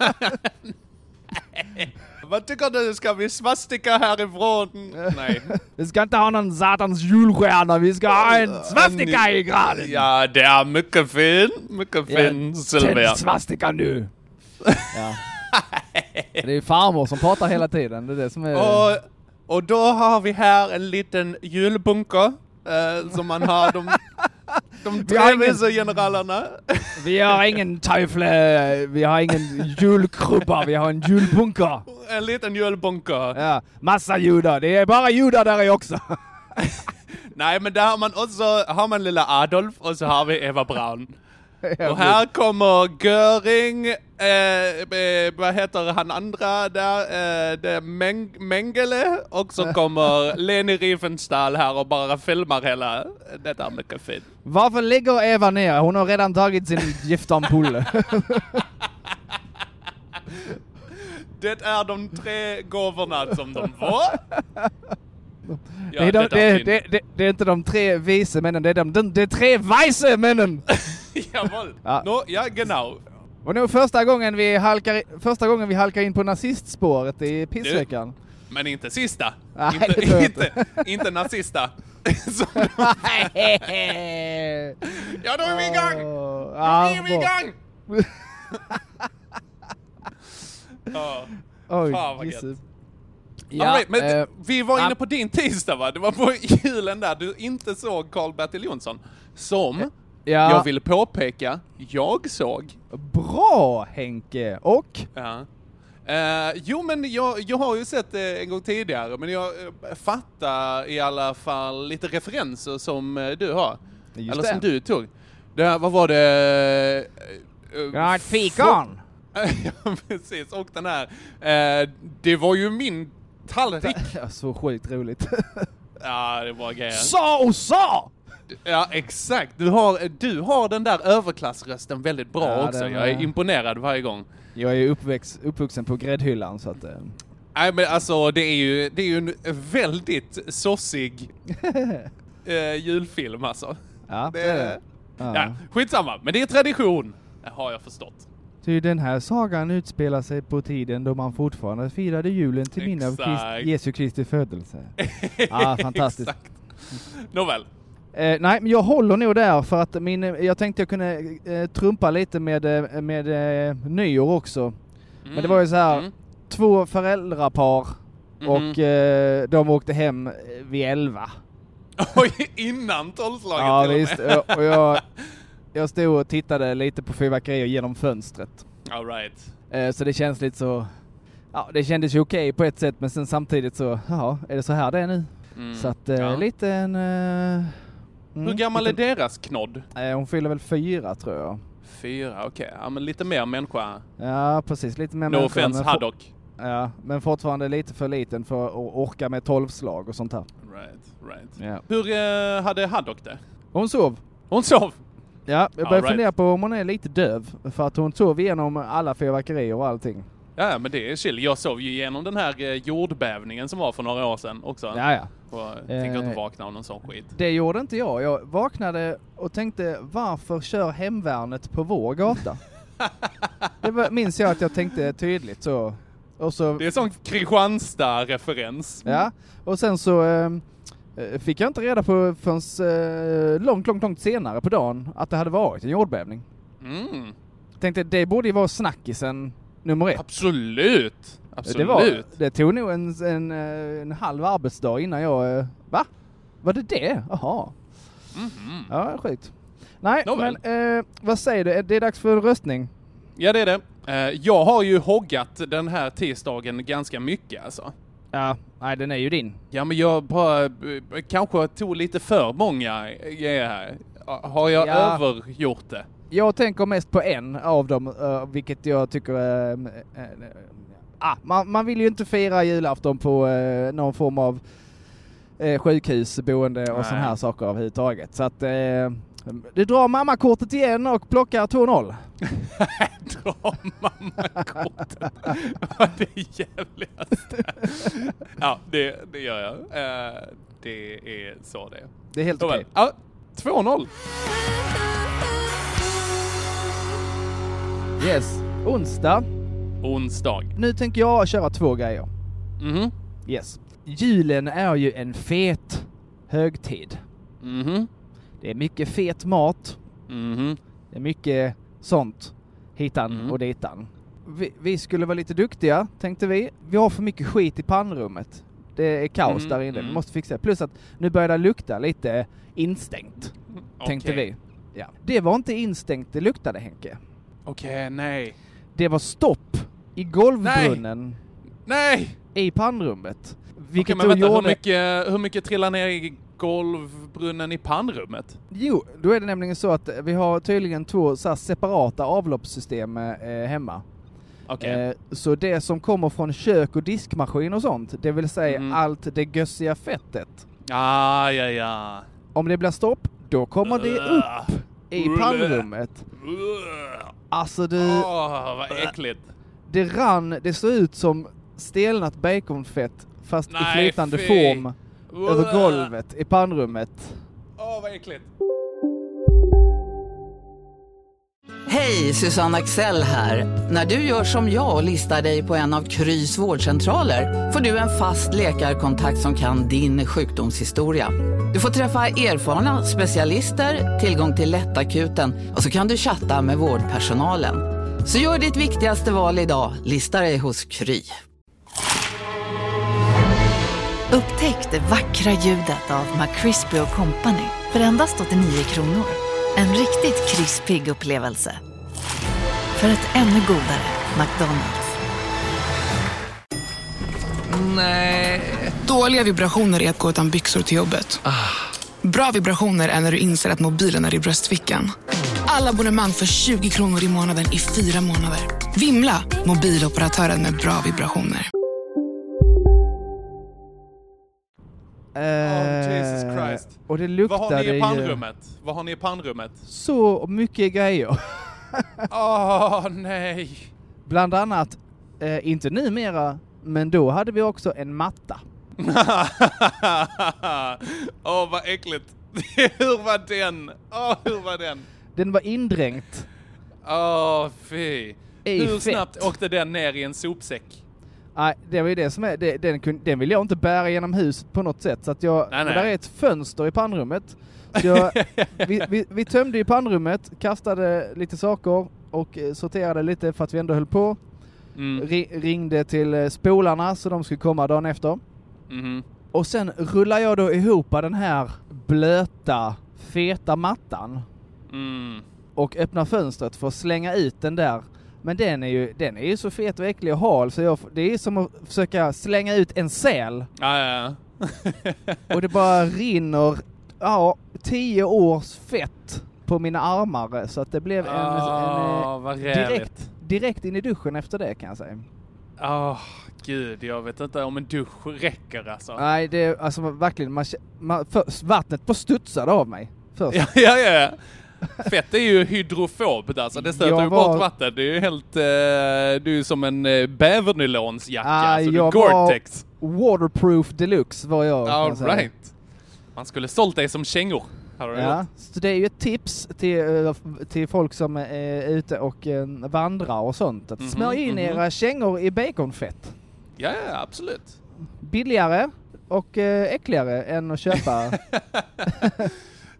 Vad tycker du? Ska vi svastika härifrån? Nej. Vi ska inte ha någon satans julstjärna. Vi ska ha en svastika i graden. Ja, det är mycket fin. Mycket fin, ja, Sylvia. Svastika nu. Ja. Det är farmor som pratar hela tiden. Det är det som är... Och, och då har vi här en liten julbunker. Uh, som man har de, de tre vissa generalerna. Vi har ingen teufle, vi har ingen julkrubba, vi har en julbunker. En liten julbunker. Ja, massa judar. Det är bara judar där i också. Nej, men där har man också har man lilla Adolf och så har vi Eva Braun. Och här kommer Göring, eh, vad heter han andra där, eh, det är Meng- Mengele, och så kommer Leni Riefenstahl här och bara filmar hela, det är mycket fint. Varför ligger Eva ner? Hon har redan tagit sin giftampulle. Det är de tre gåvorna som de var. Ja, Nej, de, det, det, det, det är inte de tre vise männen, det är de, de, de tre vise männen. Jawohl. Ja. No, ja, genau. Och nu första gången vi halkar första gången vi halkar in på nazistspåret i pissveckan. Du, men inte sista. Nej, inte, inte, inte, inte nazista. Ja, då är vi igång. Då är vi igång. Ja. Oj, fan vad gött. Ja, right, men äh, vi var inne äh, på din tisdag, va? Det var på julen där du inte såg Karl-Bertil Jonsson. Som, ja. jag vill påpeka, jag såg. Bra, Henke. Och? Ja. Uh, jo, men jag, jag har ju sett det en gång tidigare, men jag uh, fattar i alla fall lite referenser som uh, du har. Just eller det. som du tog. Det, vad var det? Uh, ja, ett fikon. Ja, precis. Och den här. Uh, det var ju min tallrik. Så sjukt roligt. Ja, det var grejer. Sa och sa! Ja, exakt. Du har, du har den där överklassrösten väldigt bra ja, också. Är... Jag är imponerad varje gång. Jag är uppväxt, uppvuxen på gräddhyllan, så att... Eh... Nej, men alltså, det är ju, det är ju en väldigt sossig eh, julfilm, alltså. Ja, det, det är det. Ja. Ja, skitsamma. Men det är tradition, det har jag förstått. Ty den här sagan utspelar sig på tiden då man fortfarande firade julen till minne av Christ, Jesu Kristi födelse. Ja, fantastiskt. Exakt. Nåväl. Eh, nej, men jag håller nog där för att min, jag tänkte jag kunde eh, trumpa lite med, med eh, nyår också. Mm. Men det var ju så här, mm. två föräldrapar mm. och eh, de åkte hem vid elva. Oj, innan tolvslaget. Ja, visst. Och, och jag, jag stod och tittade lite på fyrverkerier genom fönstret. All right. Eh, så det känns lite så, ja, det kändes ju okej på ett sätt, men sen samtidigt så, ja, är det så här det är nu? Mm. Så att eh, ja. lite en... Eh, Mm, Hur gammal lite, är deras knodd? Eh, hon fyller väl fyra, tror jag. Fyra, okej. Okay. Ja, men lite mer människa. Ja, precis. Lite mer no människa. No offense, Haddock. Ja, men fortfarande lite för liten för att orka med tolvslag och sånt här. Right, right. Ja. Hur eh, hade Haddock det? Hon sov. Hon sov? Ja, jag börjar right. fundera på om hon är lite döv. För att hon sov igenom alla fyrverkerier och allting. Ja, men det är chill. Jag sov ju igenom den här eh, jordbävningen som var för några år sedan också. Ja, ja. Och fick eh, inte vakna av någon sån skit. Det gjorde inte jag. Jag vaknade och tänkte, varför kör hemvärnet på vår gata? Det var, minns jag att jag tänkte tydligt så. Och så det är sån Kristianstad-referens. Ja, och sen så eh, fick jag inte reda på förrän eh, långt, långt, långt senare på dagen att det hade varit en jordbävning. Mm. Tänkte, det borde ju vara snackisen nummer ett. Absolut. Absolut. Det, var, det tog nog en, en, en halv arbetsdag innan jag... Va? Var det det? Jaha. Mm-hmm. Ja, skit. Nej, Nåväl. men eh, vad säger du? Det är dags för röstning. Ja, det är det. Eh, jag har ju hoggat den här tisdagen ganska mycket alltså. Ja, nej, den är ju din. Ja, men jag bara eh, kanske tog lite för många grejer här. Har jag ja. övergjort det? Jag tänker mest på en av dem, uh, vilket jag tycker... Uh, uh, uh, ah, man, man vill ju inte fira julafton på uh, någon form av uh, sjukhusboende och såna här saker överhuvudtaget. Så att uh, du drar mammakortet igen och plockar två noll. Dra mammakortet? Vad det jävligaste. Ja, det, det gör jag. Uh, det är så det är. Det är helt okej. Okay. Ja, två noll. Yes, onsdag. Onsdag. Nu tänker jag köra två grejer. Mhm. Yes. Julen är ju en fet högtid. Mhm. Det är mycket fet mat. Mhm. Det är mycket sånt. Hitan mm. och ditan. Vi, vi skulle vara lite duktiga, tänkte vi. Vi har för mycket skit i pannrummet. Det är kaos mm. där inne. Vi måste fixa det. Plus att nu börjar det lukta lite instängt. Okay. Tänkte vi. Ja. Det var inte instängt, det luktade, Henke. Okej, okay, nej. Det var stopp i golvbrunnen. Nej! I pannrummet. Vilket okay, men vänta, gjorde... hur, mycket, hur mycket trillar ner i golvbrunnen i pannrummet? Jo, då är det nämligen så att vi har tydligen två så här separata avloppssystem eh, hemma. Okay. Eh, så det som kommer från kök och diskmaskin och sånt, det vill säga mm. allt det gössiga fettet. Ah, ja, ja. Om det blir stopp, då kommer det upp i pannrummet. Alltså det... Åh, vad äckligt. Det rann, det såg ut som stelnat baconfett fast Nej, i flytande fy. form uh. över golvet i pannrummet. Åh, vad äckligt. Hej, Susanne Axel här. När du gör som jag och listar dig på en av Krys vårdcentraler får du en fast läkarkontakt som kan din sjukdomshistoria. Du får träffa erfarna specialister, tillgång till lättakuten och så kan du chatta med vårdpersonalen. Så gör ditt viktigaste val idag, listar dig hos Kry. Upptäck det vackra ljudet av McCrispy och Company för endast åttionio kronor. En riktigt krispig upplevelse. För ett ännu godare McDonald's. Nej. Dåliga vibrationer är att gå utan byxor till jobbet. Ah. Bra vibrationer är när du inser att mobilen är i bröstfickan. Alla abonnemang för tjugo kronor i månaden i fyra månader. Vimla, mobiloperatören med bra vibrationer. Oh, Jesus Christ. Och det luktade. Vad har ni i pannrummet? Vad har ni i pannrummet? Så mycket grejer. Åh, oh, nej. Bland annat, eh, inte numera, men då hade vi också en matta. Åh, oh, vad äckligt. Hur var den? Åh, oh, hur var den? Den var indränkt. Åh, oh, fy. I hur fett. Snabbt åkte den ner i en sopsäck? Nej, det var ju det som är, det, den, den vill jag inte bära genom huset på något sätt. Så att jag, nej, nej. Där är ett fönster i pannrummet. Så jag, vi, vi, vi tömde i pannrummet, kastade lite saker och sorterade lite för att vi ändå höll på. Mm. Ri, ringde till spolarna så de skulle komma dagen efter. Mm. Och sen rullar jag då ihop den här blöta, feta mattan. Mm. Och öppnar fönstret för att slänga ut den där. Men den är ju, den är ju så fet och äcklig och hal så jag, det är som att försöka slänga ut en säl. Ja, ja, ja. Och det bara rinner ja, tio års fett på mina armar så att det blev en, oh, en direkt, direkt in i duschen efter det kan jag säga. Åh, oh, gud, jag vet inte om en dusch räcker alltså. Nej, det är alltså verkligen, man, man, för, vattnet på studsade av mig först. Ja, ja, ja. Fett är ju hydrofobt alltså, det stöter ju var... bort vatten. Det är ju helt, eh, du är som en eh, bävernylonsjacka, ah, alltså du Gore-Tex. Waterproof deluxe var jag. All right. Man skulle sålt dig som kängor. Har du ja, så det är ju ett tips till, till folk som är ute och eh, vandrar och sånt. Att mm-hmm, smörja in mm-hmm. era kängor i baconfett. Ja, ja, absolut. Billigare och eh, äckligare än att köpa...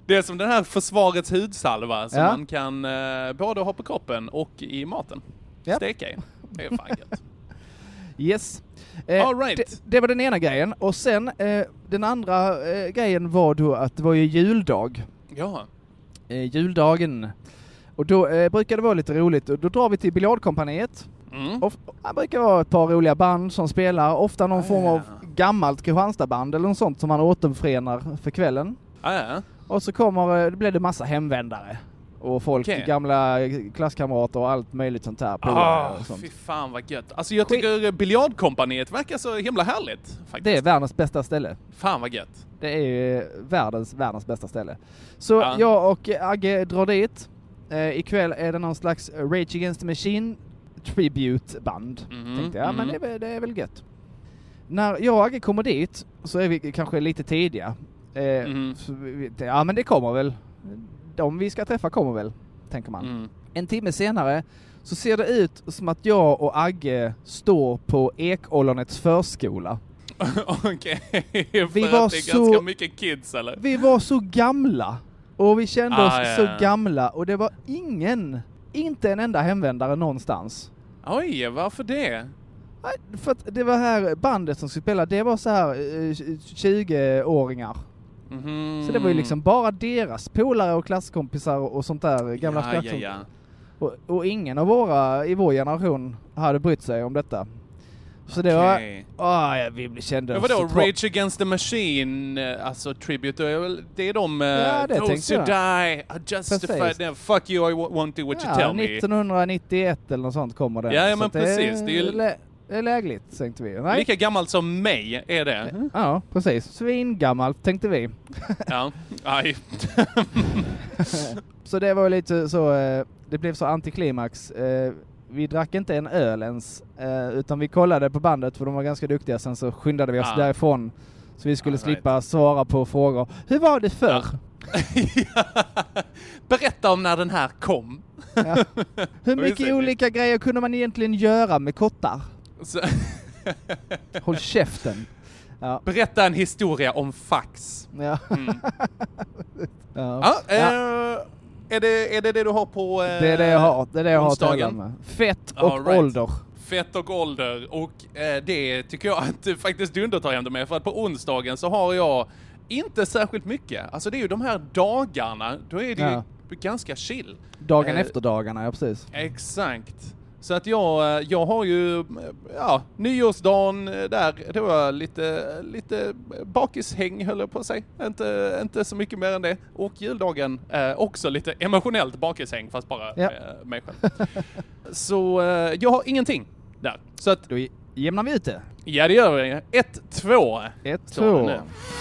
Det är som den här försvarets hudsalva som ja. man kan eh, både ha på kroppen och i maten. Ja. Steka i. Det är fan gött. Yes. Eh, All right. det, det var den ena grejen. Och sen eh, den andra eh, grejen var då att det var ju juldag. Ja. Eh, juldagen. Och då eh, brukar det vara lite roligt. Och då drar vi till biljardkompaniet. Mm. Och det brukar vara ett par roliga band som spelar. Ofta någon ah, form av ja. gammalt Kristianstadsband eller något sånt som man återförenar för kvällen. Ah, ja. Och så kommer, det blir det massa hemvändare. Och folk, okay. gamla klasskamrater och allt möjligt sånt här. Ah, och sånt. Fy fan vad gött. Alltså jag tycker biljardkompaniet verkar så himla härligt. Faktiskt. Det är världens bästa ställe. Fan vad gött. Det är världens, världens bästa ställe. Så ah. jag och Agge drar dit. Eh, ikväll är det någon slags Rage Against the Machine tribute-band. Mm-hmm. Tänkte jag, mm-hmm. men det, det är väl gött. När jag och Agge kommer dit så är vi kanske lite tidiga. Eh, mm-hmm. så vi, ja, men det kommer väl. De vi ska träffa kommer väl, tänker man. Mm. En timme senare så ser det ut som att jag och Agge står på Ekollonets förskola. Okej, okay. Vi för var att det är så, ganska mycket kids, eller? Vi var så gamla. Och vi kände ah, oss ja. så gamla. Och det var ingen, inte en enda hemvändare någonstans. Oj, varför det? För att det var här bandet som skulle spela, det var så här tjugo-åringar. Mm-hmm. Så det var ju liksom bara deras polare och klasskompisar och sånt där gamla ja, ja, ja. Och, och ingen av våra i vår generation hade brytt sig om detta. Så okay. det var åh, ja, vi kände men vadå, Rage Against the Machine, alltså tribute, det är de ja, det those who die, I justified them, fuck you, I won't do what ja, you tell me. nittonhundranittioett eller något sånt kommer det. Ja, ja så men precis. Det, det är ju lä- det är lägligt, tänkte vi. Nej. Lika gammalt som mig är det. Mm. Ja, precis. Svingammalt, tänkte vi. Ja, aj. Så det var lite så, det blev så antiklimax. Vi drack inte en öl ens, utan vi kollade på bandet för de var ganska duktiga. Sen så skyndade vi oss ah. därifrån så vi skulle ah, slippa right. svara på frågor. Hur var det förr? Ja. Berätta om när den här kom. Ja. Hur mycket olika grejer kunde man egentligen göra med kottar? Så. Håll käften. Ja. Berätta en historia om fax. Ja. Mm. ja. ja, ja. Eh, är, det, är det det du har på eh, det är det jag har. Det är det jag har till med. Fett och All right. ålder. Fett och ålder. Och eh, det tycker jag att faktiskt du inte tar hem det med. För att på onsdagen så har jag inte särskilt mycket. Alltså det är ju de här dagarna. Då är det ja. ju ganska chill. Dagen eh, efter dagarna, ja precis. Exakt. Så att jag, jag har ju, ja, nyårsdagen där, det var lite, lite bakishäng höll jag på att säga. Inte, inte så mycket mer än det. Och juldagen eh, också lite emotionellt bakishäng, fast bara ja. eh, mig själv. Så eh, jag har ingenting där. Så att, då jämnar vi ut det. Ja, det gör vi. Ett, två. Ett, två.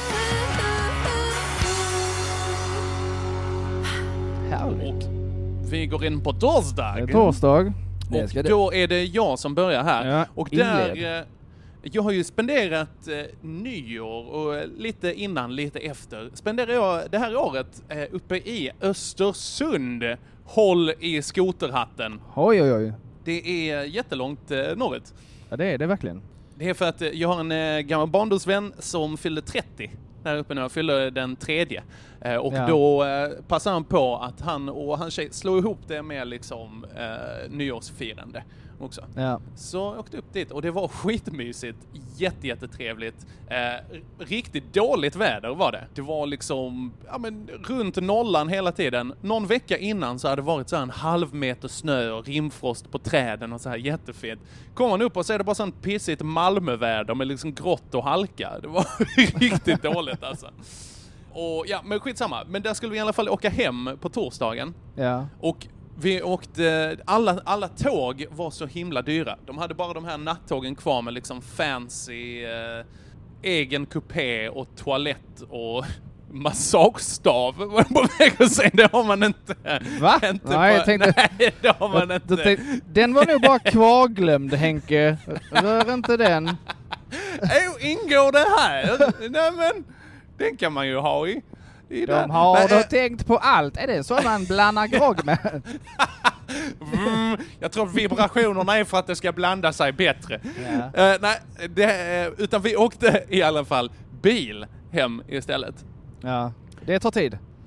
Härligt. Och vi går in på torsdag. Det är torsdag. Och då är det jag som börjar här. Ja, och där, eh, jag har ju spenderat eh, nyår och lite innan, lite efter. Spenderar jag det här året eh, uppe i Östersund. Håll i skoterhatten. Oj, oj, oj. Det är jättelångt eh, norrut. Ja, det är det verkligen. Det är för att eh, jag har en eh, gammal barndomsvän som fyllde trettio. Där uppe nu, jag fyller den tredje. Eh, och ja. då eh, passar han på att han och hans tjej slår ihop det med liksom eh, nyårsfirande också. Ja. Så jag åkte upp dit och det var skitmysigt, jätte, jättetrevligt. Eh, riktigt dåligt väder var det. Det var liksom ja, men, runt nollan hela tiden. Någon vecka innan så hade det varit så här en halv meter snö och rimfrost på träden och så här jättefint. Kommer man upp och så är det bara sån pissigt Malmöväder med liksom grått och halka. Det var riktigt dåligt alltså. Och ja, men skitsamma. Men där skulle vi i alla fall åka hem på torsdagen. Ja. Och vi åkte, alla, alla tåg var så himla dyra. De hade bara de här nattågen kvar med liksom fancy eh, egen kupé och toalett och massagestav. Var det på väg att säga, det har man inte. Va? Inte nej, på, jag tänkte, nej, det har man inte. Jag, jag tänkte, den var nog bara kvarglömd, Henke. Rör inte den. Oh, ingår det här? Nej, men den kan man ju ha i. i De där. har men, då äh, tänkt på allt. Är det så man blandar grogg med? mm, jag tror vibrationerna är för att det ska blanda sig bättre. Ja. Uh, nej, det, uh, utan vi åkte i alla fall bil hem istället. Ja, det tar tid.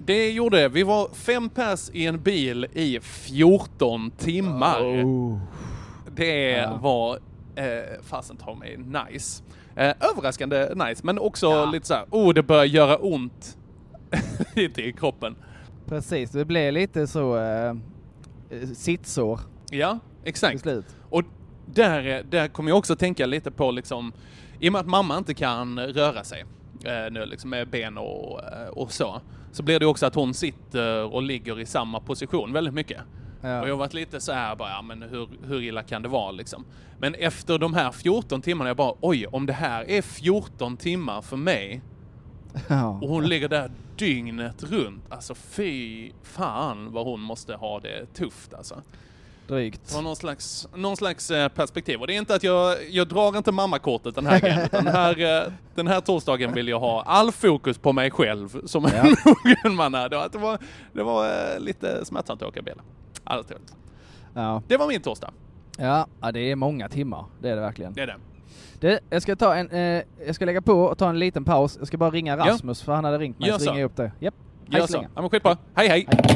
det gjorde det. Vi var fem pers i en bil i fjorton timmar. Oh. Det ja. var eh, fasen ta mig nice. Eh, överraskande nice, men också ja. lite så här, oh, det börjar göra ont lite i kroppen. Precis, det blev lite så eh, sittsår. Ja, exakt. Och där, där kommer jag också tänka lite på liksom, i och med att mamma inte kan röra sig eh, nu liksom med ben och, och så, så blir det också att hon sitter och ligger i samma position väldigt mycket. Ja. Och jag har varit lite så här bara, ja, men hur, hur illa kan det vara liksom? Men efter de här fjorton timmarna jag bara, oj, om det här är fjorton timmar för mig ja. och hon ligger där dygnet runt, alltså fy fan vad hon måste ha det tufft alltså. Drygt. Från någon slags, någon slags perspektiv. Och det är inte att jag, jag drar inte mammakortet den här gången. Den här, den här torsdagen vill jag ha all fokus på mig själv som ja. en mogen man är. Det var, det var lite smärtsamt att åka bil. Alldeles trevligt. Ja. Det var min torsdag. Ja, ja, det är många timmar. Det är det verkligen. Det är det. Det, jag ska ta en, eh, jag ska lägga på och ta en liten paus. Jag ska bara ringa Rasmus ja. för han hade ringt mig. Gör så ringer jag upp det. Japp. Hej så. Ja, men skitbra. Hej, hej. hej.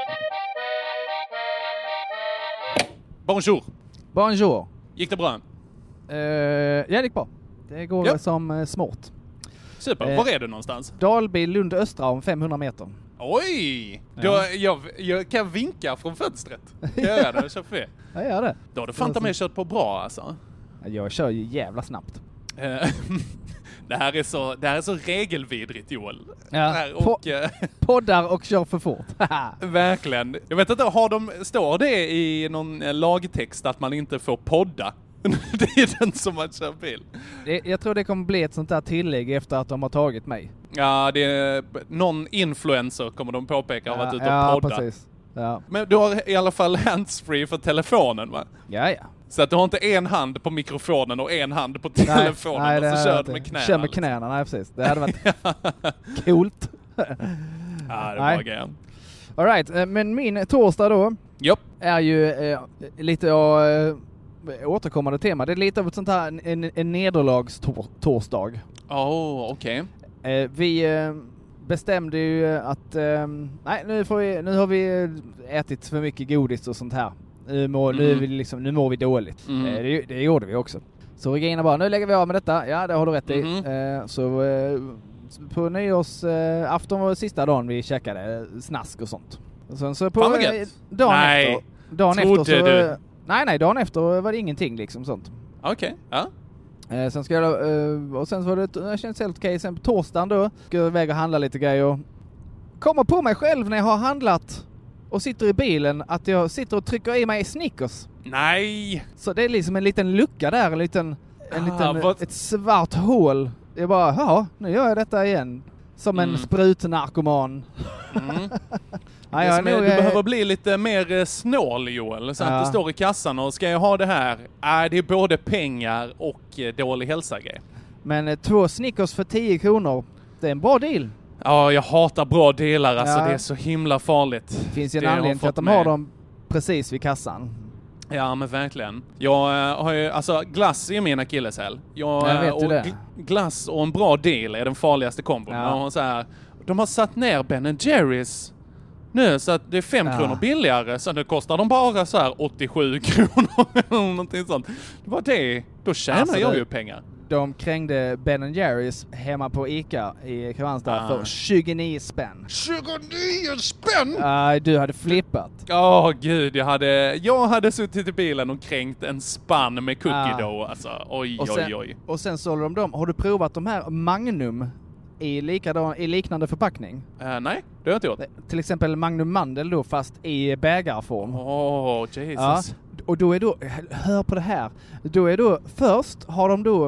Bonjour. Bonjour. Gick det bra? Uh, ja, det gick bra. Det går yep. som uh, smart. Super. Uh, Var är du någonstans? Dalby, Lund Östra om femhundra meter. Oj! Ja. Då, jag, jag kan vinka från fönstret. Jag gör det, jag kör för det. Jag gör det. Då har du fan ta mig kört på bra alltså. Jag kör ju jävla snabbt. Det här är så, det här är så regelvidrigt, Joel. Ja, och, po- poddar och kör för fort. Verkligen. Jag vet inte, har de, står det i någon lagtext att man inte får podda? Det är den som man kör bil. Det, jag tror det kommer bli ett sånt där tillägg efter att de har tagit mig. Ja, det är någon influencer kommer de påpeka har ja, varit ute ja, och podda. Precis. Ja. Men du har i alla fall handsfree för telefonen, va? Ja, ja. Så att du har inte en hand på mikrofonen och en hand på telefonen nej, nej, och så kör du med knäna. Kör med knäna, nej precis. Det hade varit coolt. Ja, det var grejen. All right, men min torsdag då yep. är ju eh, lite äh, återkommande tema. Det är lite av ett sånt här en, en nederlagstorsdag. Åh, oh, okej. Okay. Eh, vi eh, bestämde ju att eh, nej, nu, får vi, nu har vi ätit för mycket godis och sånt här. Nu mår, mm. nu, är vi liksom, nu mår vi dåligt. Mm. Eh, det, det gjorde vi också. Så Regina bara, nu lägger vi av med detta. Ja, det har du rätt i. Mm. Eh, så eh, på nyårsafton eh, var sista dagen vi käkade snask och sånt. Och sen så på eh, dagen nej. efter. Dagen Trodde efter så, du? Nej, nej, dagen efter var det ingenting liksom sånt. Okej, okay. ja. Eh, sen ska jag, eh, och sen så var det, jag kände helt okej. Sen på torsdagen då, ska jag iväg och handla lite grejer. Kommer på mig själv när jag har handlat och sitter i bilen att jag sitter och trycker i mig Snickers. Nej! Så det är liksom en liten lucka där, en liten, en ah, liten vad... ett svart hål. Jag bara, ja, nu gör jag detta igen. Som mm. en sprutnarkoman. Mm. Ja, ja, nu, du är... behöver bli lite mer snål, Joel. Så ja. Att du står i kassan och ska jag ha det här? Äh, det är både pengar och dålig hälsagrej. Men eh, två Snickers för tio kronor, det är en bra deal. Ja, jag hatar bra delar. Alltså, ja. Det är så himla farligt. Det finns ju en anledning till att de med. har dem precis vid kassan. Ja, men verkligen. Jag äh, har ju, alltså glass är min akilleshäl. Jag, jag vet och du det. Gl- glass och en bra deal är den farligaste kombon. Ja. Har så här, de har satt ner Ben and Jerry's nu så att det är fem ja. kronor billigare. Så nu kostar de bara så här åttiosju kronor eller någonting sånt. Det var det. Då tjänar alltså jag det, ju pengar. De krängde Ben and Jerry's hemma på Ica i Kristianstad ah. för tjugonio spänn. tjugonio spänn? Uh, du hade flippat. Åh oh, gud, jag hade, jag hade suttit i bilen och kränkt en spann med cookie ah. dough. Alltså, oj, och sen, oj, oj. Och sen sålde de dem. Har du provat de här Magnum i, likadan, i liknande förpackning? Uh, nej, det har jag inte gjort. Till exempel Magnum Mandel då, fast i bägarform. Åh, oh, Jesus. Ja, och då är då, hör på det här. Då är då, först har de då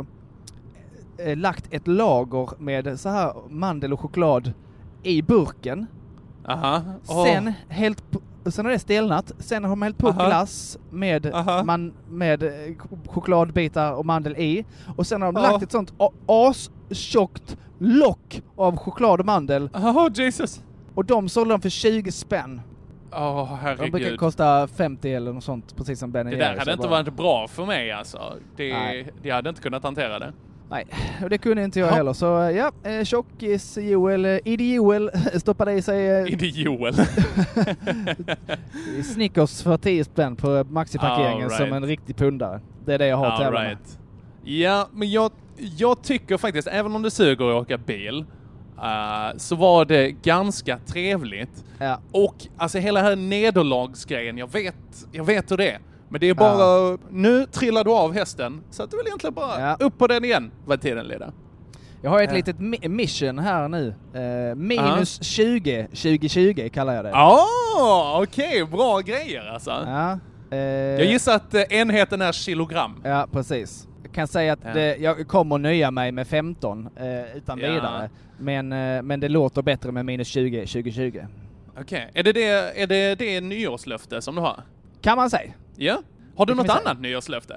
eh, lagt ett lager med så här mandel och choklad i burken. Aha. Oh. Sen helt sen har det stelnat. Sen har de hällt på Aha. glass med man med chokladbitar och mandel i, och sen har de oh. lagt ett sånt astjockt lock av choklad och mandel. Oh, Jesus. Och de sålde dem för tjugo spänn. Åh, oh, herregud. De brukar kosta femtio eller något sånt, precis som Ben and Jerry's. Det där hade inte bara varit bra för mig alltså. Det, det hade inte kunnat hantera det. Nej, och det kunde inte jag ja. heller. Så ja, eh, tjockis Joel, eh, Idi Joel stoppade i sig... Eh, Idi Joel. Snickers för tio spänn på Maxi-parkeringen right. som en riktig pundare. Det är det jag har till right. Ja, men jag, jag tycker faktiskt, även om det suger att åka bil, uh, så var det ganska trevligt. Ja. Och alltså hela den här nederlagsgrejen, jag vet, jag vet hur det är. Men det är bara, ja. nu trillar du av hästen, så att du vill egentligen bara ja. upp på den igen, vad tiden leder. Jag har ett ja. litet mi- mission här nu. Uh, minus uh-huh. tjugo, tjugo tjugo kallar jag det. Ja, oh, okej, okay. bra grejer alltså. Ja. Uh, jag gissar att uh, enheten är kilogram. Ja, precis. Jag kan säga att ja. det, jag kommer nöja mig med femton uh, utan ja. vidare. Men, uh, men det låter bättre med minus tjugo, tjugo tjugo. Okej, okay. är det det, är det det nyårslöfte som du har? Kan man säga. Ja. Har du något annat nyårslöfte?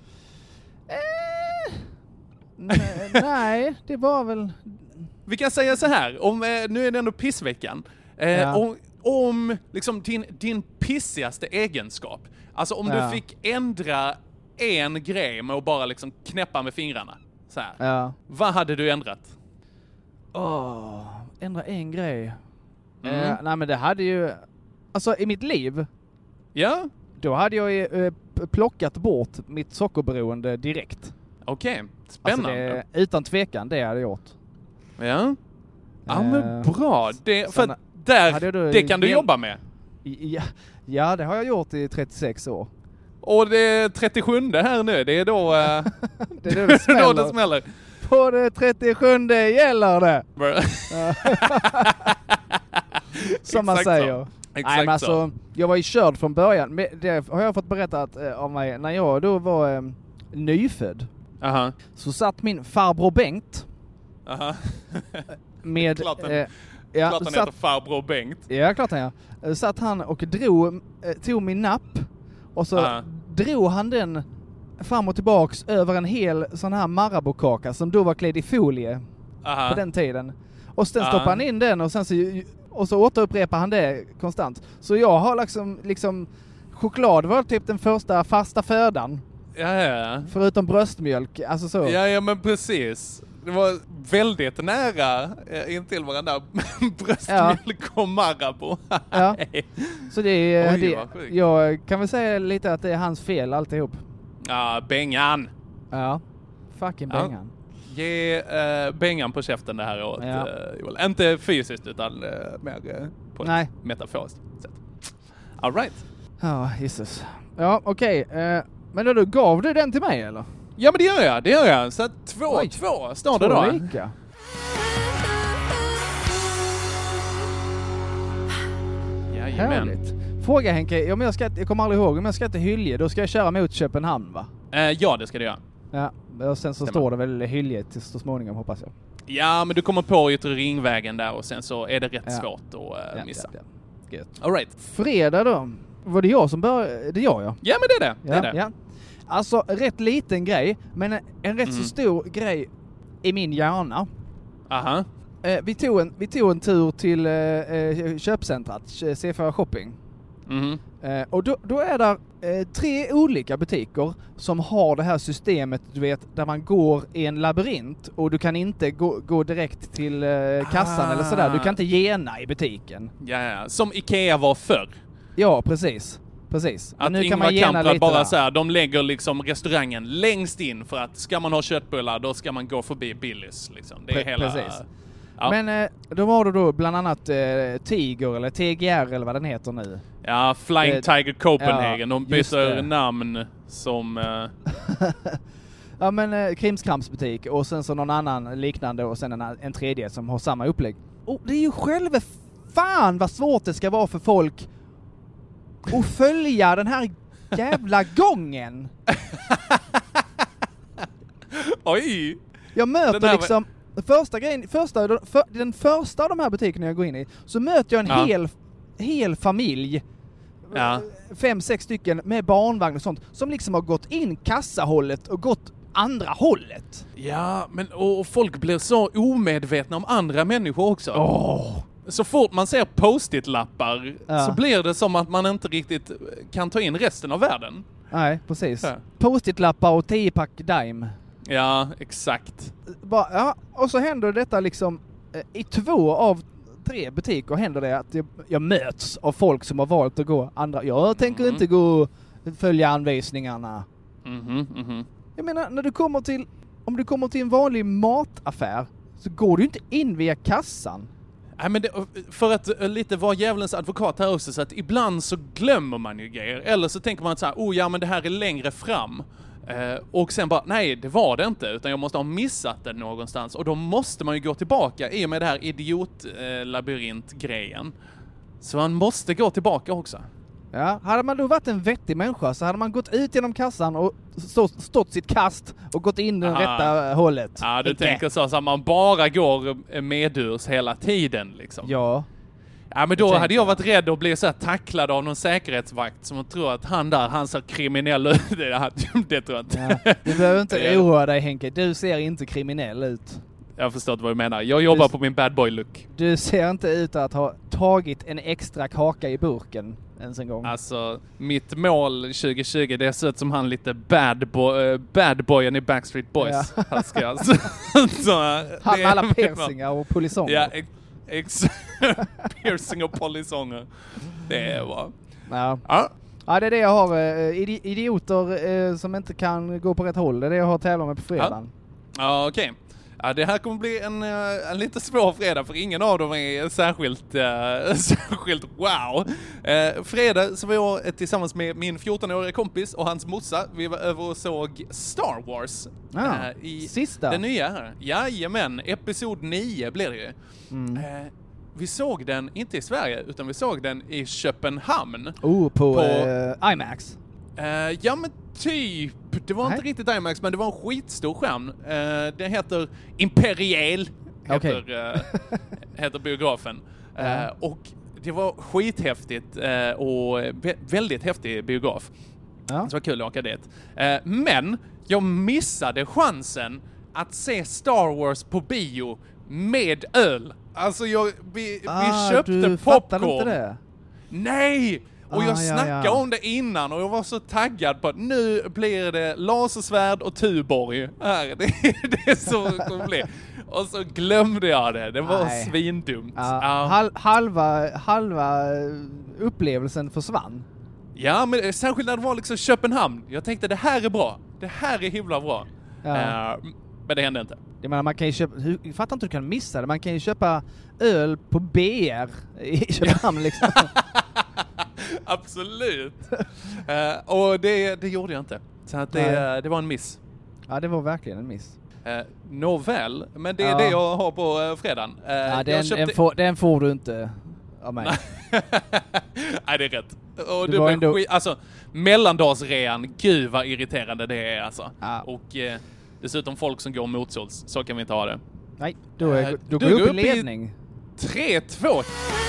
Eh, nej, nej, det var väl... Vi kan säga så här, om, nu är det ändå pissveckan. Eh, ja. Om, om liksom din, din pissigaste egenskap. Alltså om ja. du fick ändra en grej med att bara liksom knäppa med fingrarna. Så här. Ja. Vad hade du ändrat? Åh, oh, ändra en grej. Mm. Eh, nej men det hade ju... Alltså i mitt liv... Ja. Då hade jag eh, plockat bort mitt sockerberoende direkt. Okej, okay. Spännande. Alltså det, utan tvekan, det hade jag gjort. Ja, ja eh, men bra. Det, för där, då, det kan du gen- jobba med. Ja, ja, det har jag gjort i trettiosex år. Och det är trettiosjunde här nu, det är då, äh, det, är då, det, smäller. då det smäller. På det trettiosjunde gäller det. Som man säger. Exakt. Nej men alltså, jag var ju körd från början. Det har jag fått berättat eh, av mig. När jag då var eh, nyfödd. Aha. Så satt min farbror Bengt. Aha. med... klart han, eh, ja, klart han satt, heter farbror Bengt. Ja, klart han ja. Satt han och drog, eh, tog min napp. Och så Aha. drog han den fram och tillbaks över en hel sån här Marabou-kaka som då var klädd i folie. Aha. På den tiden. Och sen stoppade han in den och sen så... Och så återupprepar han det konstant. Så jag har liksom, liksom choklad var typ den första fasta födan. Ja, ja. Förutom bröstmjölk, alltså så. Ja, ja men precis. Det var väldigt nära eh, intill varandra. Bröstmjölk ja. och Marabou. Ja. Så det är, Oj, det, jag kan väl säga lite att det är hans fel alltihop. Ja, Bengan. Ja, fucking ja. Bengan. Ge uh, Bengan på käften det här året. Ja. Uh, inte fysiskt utan uh, mer uh, på Nej. ett metaforiskt sätt. All right. Ja, Jesus. Ja, okej. Okay. Uh, men då, då gav du den till mig eller? Ja, men det gör jag. Det gör jag. Så två, Oj. två står det då. Lika. Jajamän. Härligt. Fråga Henke, om jag, ska, jag kommer aldrig ihåg, om jag ska till Hylje, då ska jag köra mot Köpenhamn va? Uh, ja, det ska du göra. Ja, och sen så det står det väl Hylje till så småningom hoppas jag. Ja, men du kommer på Yttre Ringvägen där och sen så är det rätt ja. svårt att uh, ja, missa. Ja, ja. Good. All right. Fredag då? Var det jag som började? Det är jag ja. Ja, men det är det. Ja, det, är det. Ja. Alltså, rätt liten grej, men en rätt mm. så stor grej i min hjärna. Aha. Eh, vi, tog en, vi tog en tur till eh, köpcentrat, C fyra Shopping. Mhm. Eh, och då, då är det eh, tre olika butiker som har det här systemet, du vet, där man går i en labyrint och du kan inte gå, gå direkt till eh, kassan ah. eller sådär. Du kan inte gena i butiken. Ja, ja. Som Ikea var förr. Ja, precis. Precis. Att nu kan man gena lite bara så här, de lägger liksom restaurangen längst in för att ska man ha köttbullar då ska man gå förbi Billys liksom. Det är Pre- hela... Precis. Ja. Men eh, då var det då bland annat eh, Tiger eller T G R eller vad den heter nu. Ja, Flying eh, Tiger Copenhagen. Ja, de byter namn som... Eh... ja, men eh, Krimskramsbutik och sen så någon annan liknande och sen en, en tredje som har samma upplägg. Och det är ju själva fan vad svårt det ska vara för folk att följa den här jävla gången. Oj! Jag möter liksom... Var... Första grejen, första, för, den första av de här butikerna jag går in i så möter jag en ja. hel, hel familj, ja. fem, sex stycken med barnvagn och sånt som liksom har gått in kassahållet och gått andra hållet. Ja, men och folk blir så omedvetna om andra människor också. Oh. Så fort man ser post-it-lappar ja. så blir det som att man inte riktigt kan ta in resten av världen. Nej, precis. Ja. Post-it-lappar och tio pack Daim. Ja, exakt. Bara, ja, och så händer detta liksom eh, i två av tre butiker händer det att jag, jag möts av folk som har valt att gå andra. Jag tänker mm. inte gå följa anvisningarna. Mhm, mhm. Jag menar, när du kommer till om du kommer till en vanlig mataffär så går du inte in via kassan. Nej, men det, för att uh, lite vara djävulens advokat här också, så att ibland så glömmer man ju grejer. Eller så tänker man så här, oh ja men det här är längre fram. Uh, och sen bara, nej det var det inte, utan jag måste ha missat det någonstans. Och då måste man ju gå tillbaka i och med det här idiotlabyrint-grejen. Uh, så man måste gå tillbaka också. Ja, hade man då varit en vettig människa så hade man gått ut genom kassan och stå, stått sitt kast och gått in den rätta hållet. Ja, du inte. Tänker så, så att man bara går medurs hela tiden liksom. Ja. Ja, men då hade jag varit rädd att bli så här tacklad av någon säkerhetsvakt som tror att han där, han ser kriminell ut. Det, det tror jag inte. Ja, du behöver inte oroa dig, Henke. Du ser inte kriminell ut. Jag förstår inte vad du menar. Jag jobbar du, på min bad boy look. Du ser inte ut att ha tagit en extra kaka i burken ens en gång. Alltså, mitt mål tjugo tjugo, det ser ut som han lite bad, boy, uh, bad boyen i Backstreet Boys. Ja. Han ska alltså, så, han med alla piercingar och polisonger. Ja, ex, ex piercing och polisonger. Det är bra. Ja. Ja. Ja, det är det jag har. Uh, idioter uh, som inte kan gå på rätt håll. Det är det jag har tävlat med på fredagen. Ja, ja okej. Okay. Ja, det här kommer bli en, en lite svår fredag för ingen av dem är särskilt, uh, särskilt wow. Uh, fredag så var jag tillsammans med min fjortonåriga kompis och hans morsa. Vi var över och såg Star Wars. Ja, uh, i sista. Den nya här. Jajamän, episod nio blev det ju. Mm. Uh, vi såg den inte i Sverige utan vi såg den i Köpenhamn. Oh, på, på uh, IMAX. Uh, ja men typ, det var Nej. inte riktigt IMAX men det var en skitstor skärm. Uh, den heter Imperial, heter, okay. uh, heter biografen. Uh, uh. Och det var skithäftigt uh, och vä- väldigt häftig biograf. Uh. Det var kul att åka dit. Uh, men jag missade chansen att se Star Wars på bio med öl. Alltså jag, vi, ah, vi köpte du popcorn. Inte det? Nej! Och jag ah, snackade ja, ja. om det innan och jag var så taggad på att nu blir det lasersvärd och Tuborg. Här, det, det är så kommer bli. Och så glömde jag det. Det var Nej. svindumt. Ja, ja. Hal- halva, halva upplevelsen försvann. Ja, men särskilt när det var liksom Köpenhamn. Jag tänkte det här är bra. Det här är himla bra. Ja. Uh, men det hände inte. Jag menar, man kan ju köpa, jag fattar inte hur du kan missa det. Man kan ju köpa öl på B R i Köpenhamn liksom. Absolut. uh, och det, det gjorde jag inte. Så att det, det var en miss. Ja, det var verkligen en miss. Uh, Nåväl, men det är ja. det jag har på uh, fredagen. Uh, ja, den, köpte... en får, den får du inte av mig. Nej, det är rätt. Och det det ändå... skit, alltså, mellandagsrean, gud vad irriterande det är alltså. Ja. Och uh, dessutom folk som går motsåls, så kan vi inte ha det. Nej, då, är, uh, då går du upp i ledning. tre två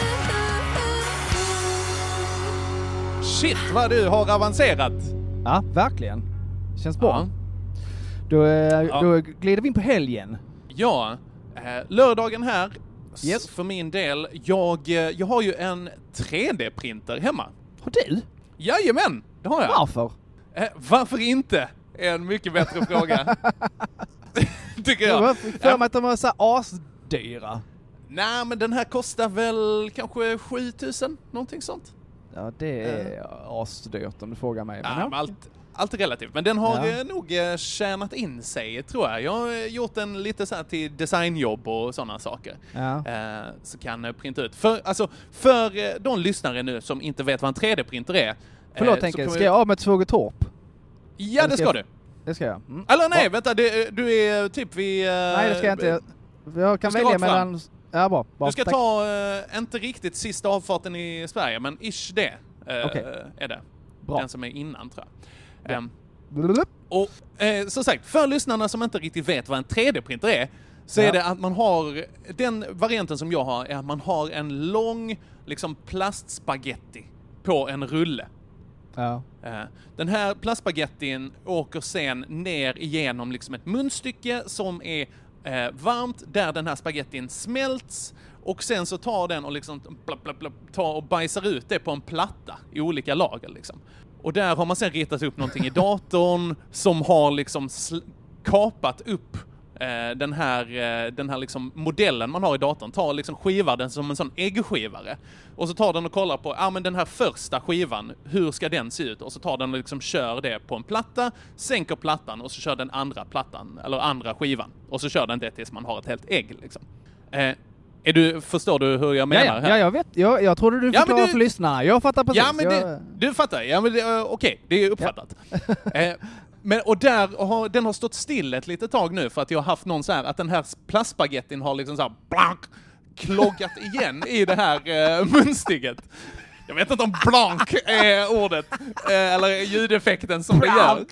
Shit, vad du har avancerat. Ja, verkligen. Känns bra. Ja. Då, ja. då glider vi in på helgen. Ja, eh, lördagen här. Yes. För min del, jag, jag har ju en tre D-printer hemma. Har du? Jajamän, det har jag. Varför? Eh, varför inte? Är en mycket bättre fråga. Tycker jag. Jag för mig att de var så här asdyra. Nej, men den här kostar väl kanske sju tusen, någonting sånt. Ja, det är uh. asdyrt om du frågar mig. Ja, men men allt, allt är relativt. Men den har ja. nog tjänat in sig, tror jag. Jag har gjort den lite så här till designjobb och sådana saker. Ja. Uh, så kan printa ut. För, alltså, för de lyssnare nu som inte vet vad en tre D-printer är. Förlåt, uh, tänker, ska jag av med Tvågetorp? Ja, det ska jag... du. Det ska jag. Mm. Eller nej, ja. vänta, det, du är typ vid... Uh, nej, det ska jag inte. Jag kan välja mellan... Ja, bra. Bra. Du ska Tack. ta, uh, inte riktigt sista avfarten i Sverige, men ish det uh, okay. är det. Bra. Den som är innan, tror jag. Ja. Um, och uh, som sagt, för lyssnarna som inte riktigt vet vad en tre D-printer är, så ja. är det att man har, den varianten som jag har är att man har en lång liksom plastspaghetti på en rulle. Ja. Uh, den här plastspaghettin åker sen ner igenom liksom ett munstycke som är Eh, varmt, där den här spagettin smälts och sen så tar den och liksom plapp, plapp, plapp, tar och bajsar ut det på en platta i olika lager liksom. Och där har man sen ritat upp någonting i datorn som har liksom sl- kapat upp den här, den här liksom modellen man har i datorn, tar liksom skivar den som en sån äggskivare och så tar den och kollar på, ja men den här första skivan, hur ska den se ut? Och så tar den och liksom kör det på en platta, sänker plattan och så kör den andra plattan, eller andra skivan och så kör den det tills man har ett helt ägg liksom. Eh, är du, förstår du hur jag menar ja, ja. här? Ja, jag vet. Jag, jag trodde du förklarade ja, för lyssnarna. Jag fattar precis. Ja, men det, jag... du fattar. Ja, men det, okej, okay, det är uppfattat. Ja. eh, Men, och där har, den har stått still ett litet tag nu för att jag har haft någon så här att den här plastspagettin har liksom så här blank kloggat igen i det här eh, munstigget. Jag vet inte om blank är ordet eh, eller ljudeffekten som det gör.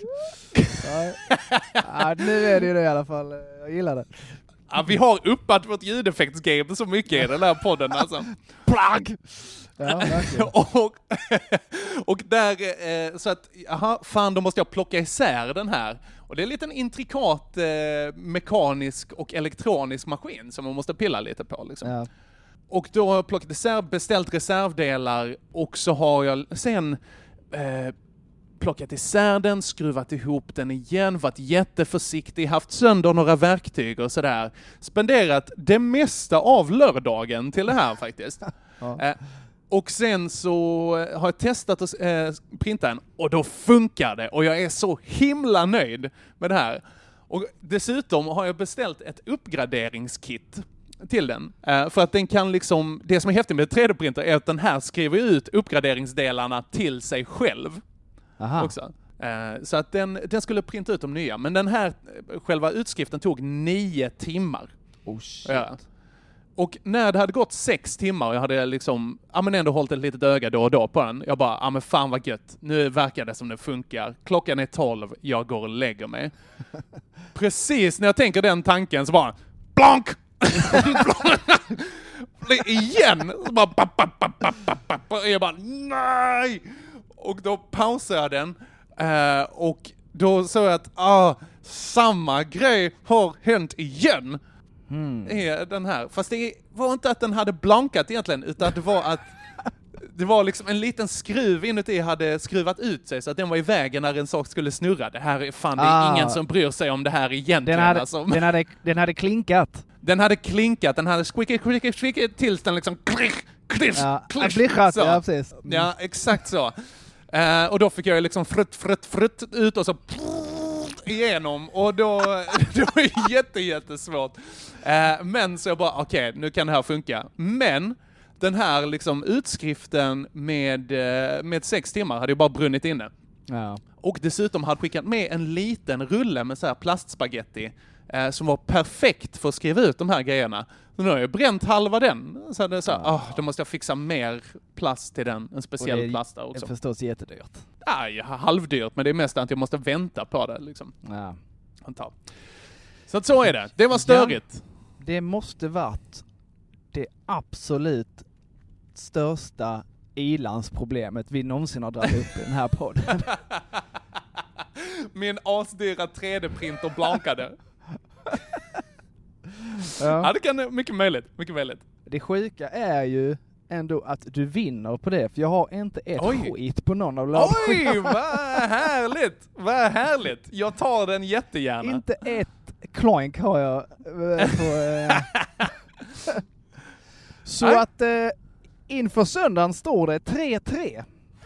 Ja, nu är det ju det i alla fall. Jag gillar det. Ja, vi har uppat vårt ljudeffektsgame så mycket i den här podden alltså. Blank! Ja, och, och där, eh, så att, aha, fan då måste jag plocka isär den här. Och det är en liten intrikat eh, mekanisk och elektronisk maskin som man måste pilla lite på liksom. Ja. Och då har jag plockat isär, beställt reservdelar och så har jag sen eh, plockat isär den, skruvat ihop den igen, varit jätteförsiktig, haft sönder några verktyg och sådär. Spenderat det mesta av lördagen till det här faktiskt. Ja. Eh, Och sen så har jag testat att eh, printa en och då funkar det och jag är så himla nöjd med det här. Och dessutom har jag beställt ett uppgraderingskit till den. Eh, för att den kan liksom, det som är häftigt med tre D-printer är att den här skriver ut uppgraderingsdelarna till sig själv. Aha. Också. Eh, så att den, den skulle printa ut de nya. Men den här, själva utskriften tog nio timmar. Oh shit. Ja. Och när det hade gått sex timmar och jag hade liksom, ja men ändå hållit ett litet öga då och då på den. Jag bara, ja men fan vad gött. Nu verkar det som det funkar. Klockan är tolv, jag går och lägger mig. Precis när jag tänker den tanken så bara, blank! Igen! Så bara, bap, bap, bap, bap, bap. Och jag bara, nej! Och då pausar jag den. Uh, och då såg jag att, ah, samma grej har hänt igen. Mm. Är den här. Fast det var inte att den hade blankat egentligen, utan det var att det var liksom en liten skruv inuti hade skruvat ut sig så att den var i vägen när en sak skulle snurra. Det här är fan, det är ah. ingen som bryr sig om det här egentligen. Den hade, alltså. den hade, den hade klinkat. Den hade klinkat, den hade squickat, squickat, squickat tills den liksom klick, klick, ja, klick. Blichat, ja, precis. Mm. Ja, exakt så. Uh, och då fick jag liksom frutt, frutt, frutt ut och så igenom och då, då är det jätte, jättesvårt. Uh, men så jag bara, okej, okay, nu kan det här funka. Men den här liksom utskriften med, uh, med sex timmar hade ju bara brunnit inne. Ja. Och dessutom hade skickat med en liten rulle med så här plastspagetti uh, som var perfekt för att skriva ut de här grejerna. Så nu har jag bränt halva den. Så det är så här, ja. oh, då måste jag fixa mer plast till den, en speciell och det är, plast där också. Det är förstås jättedyrt. Nej, halvdyrt, men det är mest att jag måste vänta på det liksom. Ja. Antar. Så att så är det. Det var störigt. Ja, det måste varit det absolut största ilandsproblemet vi någonsin har dragit upp i den här podden. Min asdyra tre D-printer blankade. Ja. Ja, det kan mycket möjligt, mycket möjligt. Det sjuka är ju ändå att du vinner på det, för jag har inte ett Oj. skit på någon av laddskivorna. Oj, vad härligt! Vad härligt! Jag tar den jättegärna. Inte ett kloink har jag på, eh. Så Nej. att eh, inför söndagen står det tre tre.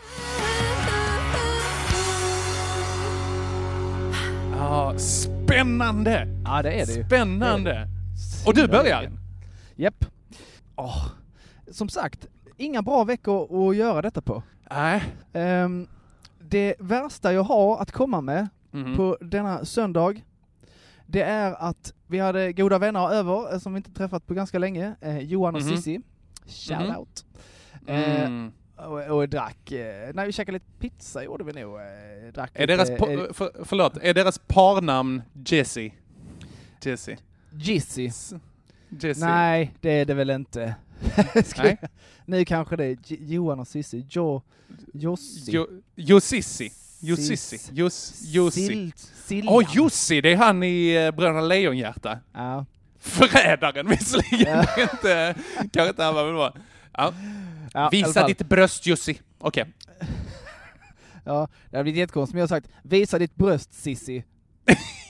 Ja, spännande! Ja, det är det ju. Spännande! Det är det. Och du börjar? Japp. Oh, som sagt, inga bra veckor att göra detta på. Nej. Um, det värsta jag har att komma med mm-hmm. på denna söndag, det är att vi hade goda vänner över som vi inte träffat på ganska länge. Eh, Johan och mm-hmm. Sissi. Shout mm-hmm. out. Mm. Eh, och, och drack, eh, när vi käkade lite pizza gjorde vi nog. Eh, drack är lite, deras po- eh, för, förlåt, är deras parnamn Jesse? Jesse. Jesse. Jesse. Nej, det är det väl inte. Nej. Nu kanske det är J- Johan och Sissi. Jo, Jossi. Jo, Jossi. Jossi. Jossi. Åh, Jossi, det är han i uh, Bröderna Lejonhjärta. Ja. Förrädaren visserligen. Ja. inte, kanske inte han var väl bra. Ja. Ja, visa ditt bröst, Jossi. Okej. Okay. Ja, det har blivit jättekonstigt. Men jag har sagt, visa ditt bröst, Sissi.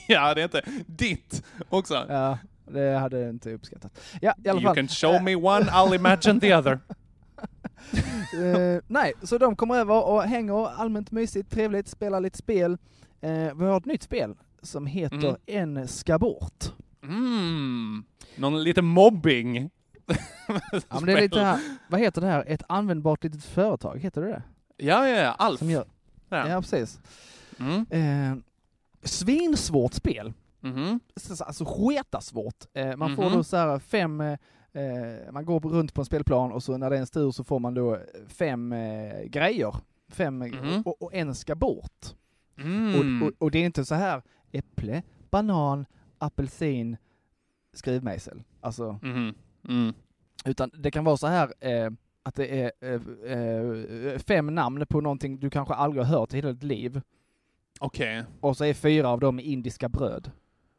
Ja, det är inte ditt också. Ja, det hade jag inte uppskattat. Ja, i alla you fall. can show me one, I'll imagine the other. uh, nej, så de kommer över och hänger allmänt mysigt, trevligt, spelar lite spel. Uh, vi har ett nytt spel som heter mm. En ska bort. Mm. Någon lite mobbing. Ja, men det är lite här, vad heter det här? Ett användbart litet företag, heter det det? Ja, ja, ja. Alf. Som gör, ja. ja, precis. Mm. Uh, svinsvårt spel. Mm. Alltså skitasvårt. Uh, man Mm-hmm. får då så här fem... Uh, man går runt på en spelplan och så när det är en tur så får man då fem uh, grejer. Fem, mm. och, och en ska bort. Mm. Och, och, och det är inte så här äpple, banan, apelsin, skrivmejsel. Alltså, mm. Mm. utan det kan vara så här eh, att det är eh, eh, fem namn på någonting du kanske aldrig har hört i hela ditt liv. Okej. Okay. Och så är fyra av dem indiska bröd.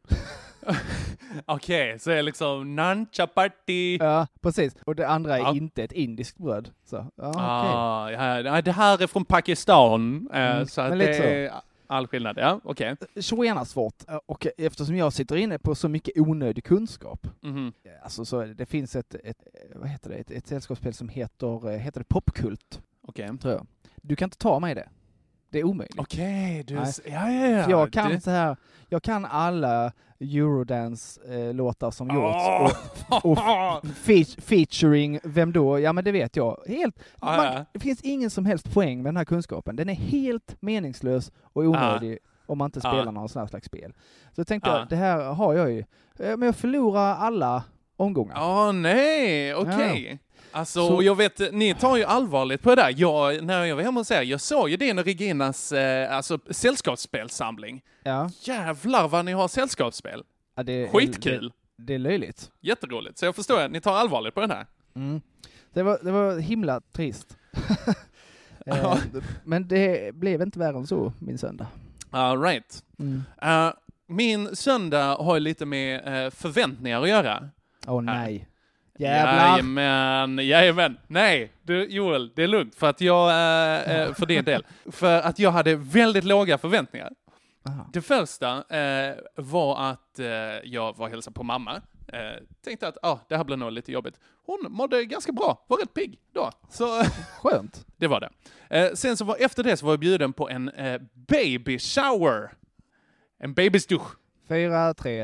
Okej, okay, så är det liksom naan chapati. Ja, precis. Och det andra är ja. inte ett indiskt bröd. Så, ja, ah, okay. ja, det här är från Pakistan. Mm, så att det är all skillnad. Ja, okej. Okay. Så svårt. Och eftersom jag sitter inne på så mycket onödig kunskap. Mm-hmm. Alltså så det finns ett, ett vad heter det? Ett, ett sällskapsspel som heter, heter det Popkult. Okej. Okay. Tror jag. Du kan inte ta mig det. Det är omöjligt. Okej, okay, du... Ja, ja, ja. För jag kan det... så här, jag kan alla Eurodance-låtar som gjorts. Oh! Och, och fe- featuring, vem då? Ja, men det vet jag. Helt, ah, man, ja. Det finns ingen som helst poäng med den här kunskapen. Den är helt meningslös och onödig ah. om man inte spelar ah. någon sån här slags spel. Så jag tänkte, ah. det här har jag ju. Men jag förlorar alla omgångar. Ja, oh, nej, okej. Okay. Ja. Alltså, så... jag vet, ni tar ju allvarligt på det där. Jag, när jag var hemma och säga, jag såg ju din och Reginas eh, alltså, sällskapsspelsamling. Ja. Jävlar vad ni har sällskapsspel. Ja, det, skitkul. Det, det är löjligt. Jätteroligt. Så jag förstår att ni tar allvarligt på den här. Mm. Det, var, det var himla trist. eh, men det blev inte värre än så, min söndag. All right. Mm. Uh, min söndag har lite med uh, förväntningar att göra. Åh oh, nej. Jävlar. Jajamän, jajamän. Nej, du Joel, det är lugnt för att jag, äh, för din del, för att jag hade väldigt låga förväntningar. Aha. Det första äh, var att äh, jag var hälsa på mamma. Äh, tänkte att ah, det här blir nog lite jobbigt. Hon mådde ganska bra, var rätt pigg då. Så, skönt. Det var det. Äh, sen så var efter det så var jag bjuden på en äh, baby shower. En babystuch. Fyra, tre.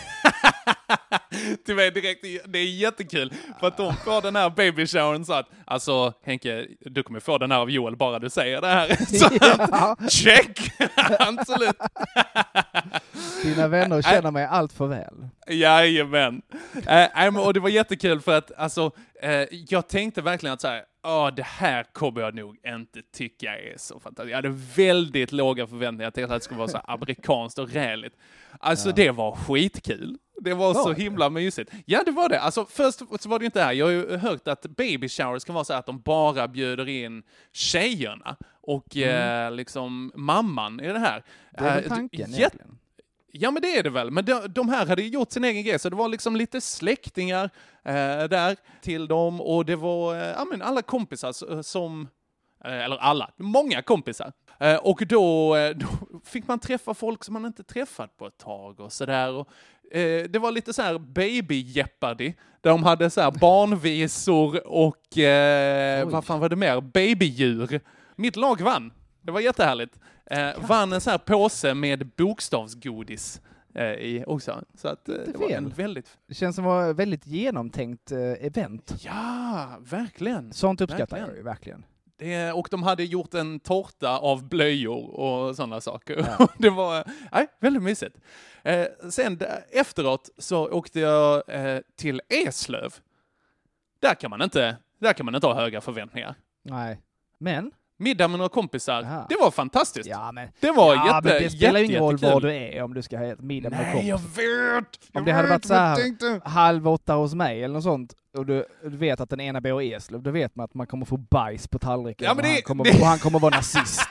Till mig direkt, det är jättekul för att de får den här baby showern så att alltså Henke, du kommer få den här av Joel bara du säger det här. Så ja. att, check! Absolut. Dina vänner känner mig allt för väl. Jajamän. Äh, och det var jättekul för att alltså, äh, jag tänkte verkligen att så här, åh, det här kommer jag nog inte tycka är så fantastiskt. Jag hade väldigt låga förväntningar till att det skulle vara så amerikanskt och räligt. Alltså ja. Det var skitkul. Det var så himla mysigt. Ja, det var det. Alltså först så var det inte det här. Jag har ju hört att baby showers kan vara så att de bara bjuder in tjejerna och mm. eh, liksom mamman i det här. Det är väl tanken uh, egentligen. Ja, men det är det väl. Men de, de här hade gjort sin egen grej. Så det var liksom lite släktingar eh, där till dem. Och det var eh, ja, men alla kompisar som... Eh, eller alla. Många kompisar. Eh, och då, då fick man träffa folk som man inte träffat på ett tag. Och sådär. Och, eh, det var lite så här baby Jeopardy. Där de hade så här barnvisor och... Eh, vad fan var det mer? Babydjur. Mitt lag vann. Det var jättehärligt. Eh, vann en sån här påse med bokstavsgodis eh, i också. Så att eh, det, det var en väldigt... Det känns som ett väldigt genomtänkt eh, event. Ja, verkligen. Sånt uppskattar verkligen. jag ju verkligen. Det, och de hade gjort en tårta av blöjor och sådana saker. Ja. Det var nej, väldigt mysigt. Eh, sen efteråt så åkte jag eh, till Eslöv. Där kan man inte, där kan man inte ha höga förväntningar. Nej, men... Middag med några kompisar. Aha. Det var fantastiskt. Ja, men, det var ja, jätte, men det spelar jätte, ingen roll jättekul. var du är om du ska ha ett middag med Nej, jag vet! Jag om det vet, hade varit så här tänkte... halv åtta hos mig eller något sånt och du, du vet att den ena bor i Eslöv, då vet man att man kommer få bajs på tallriken ja, men det, och, han kommer, det... och han kommer vara nazist.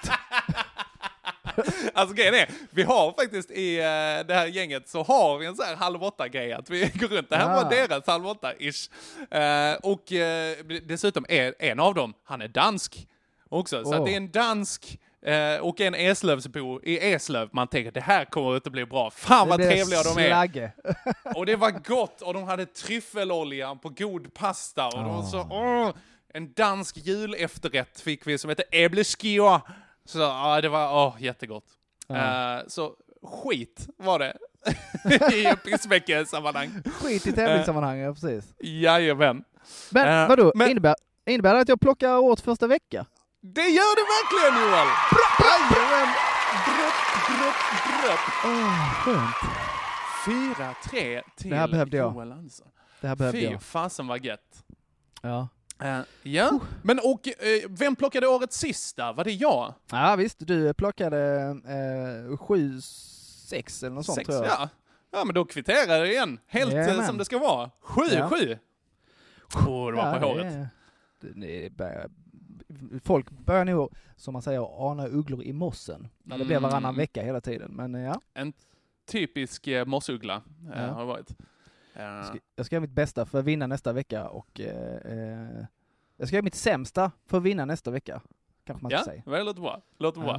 Alltså grejen är, vi har faktiskt i uh, det här gänget så har vi en så här halv åtta grej att vi går runt. Det här ah. var deras halv åtta-ish. Uh, och uh, dessutom är en av dem, han är dansk också. Så oh. att det är en dansk eh, och en Eslövsbo i Eslöv. Man tänker, det här kommer inte bli bra. Fan vad trevliga de är. Slagge. Och det var gott. Och de hade tryffelolja på god pasta. Och oh. de så, åh, en dansk julefterrätt fick vi som heter äbleskio. Så ja, det var åh, jättegott. Mm. Uh, så skit var det i pissvecke-sammanhang. Skit i tävlingssammanhang, ja, precis. Jajamän. Men uh, vadå, men, innebär, innebär det att jag plockar åt första vecka? Det gör det verkligen, Joel! Jajamän! Brutt, brutt, brutt. Åh, skönt. fyra tre till det här behövde jag. Joel Andersson. Det här behövde Fy jag. fasen var gett. Ja. Uh, ja, uh. men och uh, vem plockade årets sista? Var det jag? Ja visst, du plockade uh, sju, sex eller något sånt sex, tror jag. Ja. ja, men då kvitterar det igen. Helt uh, som det ska vara. Sju, ja. sju. Åh, oh, det var ja, på håret. Det, det börjar, folk börjar nog, som man säger, ana ugglor i mossen. När det mm. blir varannan vecka hela tiden. Men ja. En typisk uh, mossuggla uh, ja. har varit. Uh. Jag, ska, jag ska göra mitt bästa för att vinna nästa vecka och uh, uh, jag ska göra mitt sämsta för att vinna nästa vecka. Kanske man ja, ska säga. Ja, det låter bra. Låter ja. bra.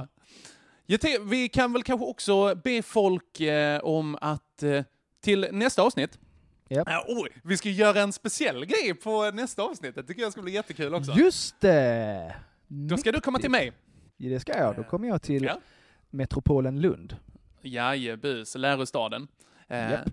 Vi kan väl kanske också be folk eh, om att eh, till nästa avsnitt. Yep. Äh, oh, vi ska göra en speciell grej på nästa avsnitt. Det tycker jag ska bli jättekul också. Just det! Då ska du komma till mig. Ja, det ska jag. Då kommer jag till ja. metropolen Lund. Jajebus, lärostaden. Eh, yep.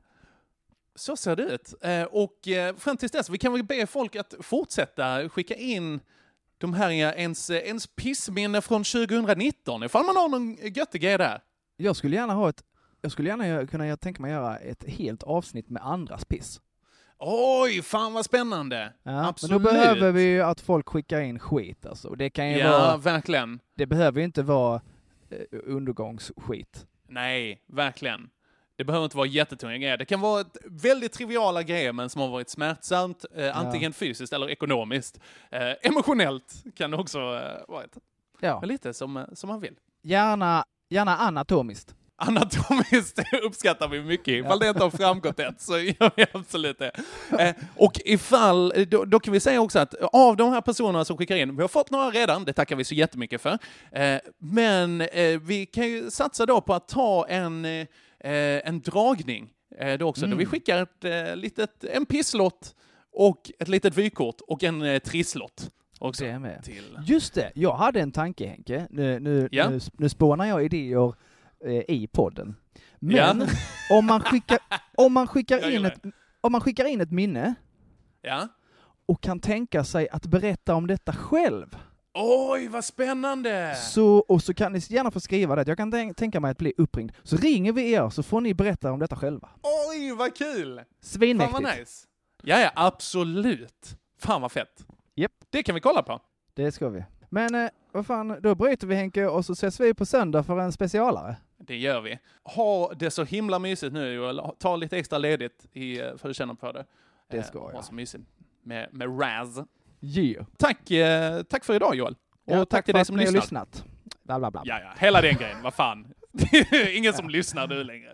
Så ser det ut. Eh, och eh, fram tills dess, vi kan väl be folk att fortsätta skicka in de här ens, ens pissminne från tjugonitton. Ifall man har någon göttig grej där. Jag skulle gärna ha ett, jag skulle gärna kunna tänka mig göra ett helt avsnitt med andras piss. Oj, fan vad spännande. Ja, absolut. Men då behöver vi ju att folk skickar in skit alltså. Det kan ju ja, vara, verkligen. Det behöver ju inte vara eh, undergångsskit. Nej, verkligen. Det behöver inte vara jättetunga grejer. Det kan vara ett väldigt triviala grejer men som har varit smärtsamt, eh, ja. antingen fysiskt eller ekonomiskt. Eh, emotionellt kan det också eh, vara ett. Ja. Lite som, som man vill. Gärna, gärna anatomiskt. Anatomiskt uppskattar vi mycket. Ifall ja. det inte har framgått ett så gör vi absolut det. Eh, och ifall, då, då kan vi säga också att av de här personerna som skickar in, vi har fått några redan, det tackar vi så jättemycket för. Eh, men eh, vi kan ju satsa då på att ta en, eh, en dragning eh, då också. Mm. Då vi skickar ett eh, litet, en pisslott och ett litet vykort och en eh, trisslott. Också det med. Till. Just det, jag hade en tanke Henke. Nu, nu, ja. nu, nu spånar jag idéer i podden. Men ja. om man skickar om man skickar in ett om man skickar in ett minne ja. och kan tänka sig att berätta om detta själv. Oj, vad spännande! Så och så kan ni gärna få skriva det. Jag kan tänk, tänka mig att bli uppringd. Så ringer vi er så får ni berätta om detta själva. Oj, vad kul! Svinmäktigt. Fan vad nice. Ja, ja, absolut. Fan vad fett. Yep. Det kan vi kolla på. Det ska vi. Men eh, vad fan, då bryter vi Henke och så ses vi på söndag för en specialare. Det gör vi. Ha det så himla mysigt nu Joel. Ta lite extra ledigt i, för att känna på det. Det ska jag. Ha så mysigt med, med Raz. Yeah. Tack, eh, tack för idag Joel. Och ja, tack, tack till dig som lyssnat. lyssnat. Bla, bla, bla. Ja, ja, hela den grejen. Vad fan. Ingen som lyssnar nu längre.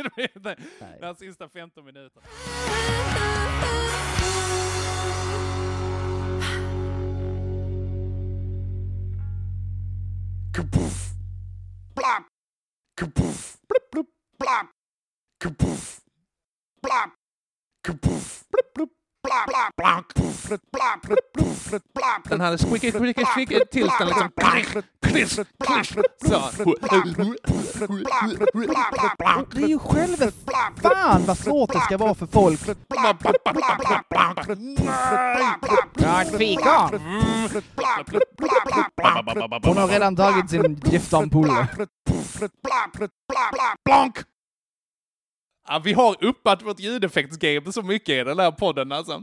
Den sista femton minuter. Kapuff. Blap. Kapuff. Blip, blip. Blap. Kapuff. Blap. Kapuff. Blip, blip. Blap, blap, blap. Blap, blip, blip, blap. Den här squeaky, squeaky, squeaky tillstånd liksom. Så. Det är ju själva fan vad svårt det ska vara för folk. Fika. Hon har redan tagit sin giftampulle. Blank. Ja, vi har uppat vårt ljudeffektsgame så mycket i den här podden alltså.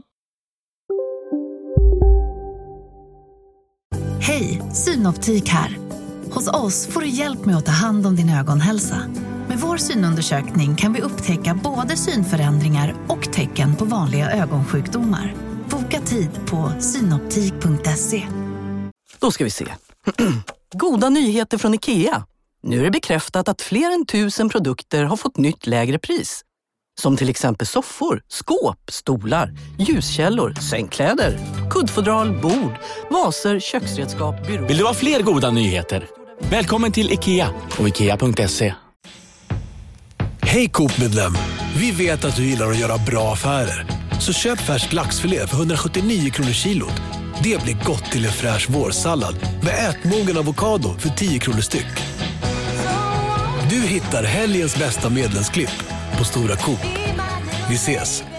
Hej, Synoptik här. Hos oss får du hjälp med att ta hand om din ögonhälsa. Med vår synundersökning kan vi upptäcka både synförändringar och tecken på vanliga ögonsjukdomar. Boka tid på synoptik punkt se. Då ska vi se. Goda nyheter från IKEA. Nu är det bekräftat att fler än tusen produkter har fått nytt lägre pris. Som till exempel soffor, skåp, stolar, ljuskällor, sängkläder, kuddfodral, bord, vaser, köksredskap, byråer. Vill du ha fler goda nyheter? Välkommen till IKEA och ikea punkt se. Hej Coop-medlem! Vi vet att du gillar att göra bra affärer. Så köp färsk laxfilé för hundrasjuttionio kronor kilot. Det blir gott till en fräsch vårsallad med ätmogen avokado för tio kronor styck. Du hittar helgens bästa medlemsklipp på Stora Coop. Vi ses!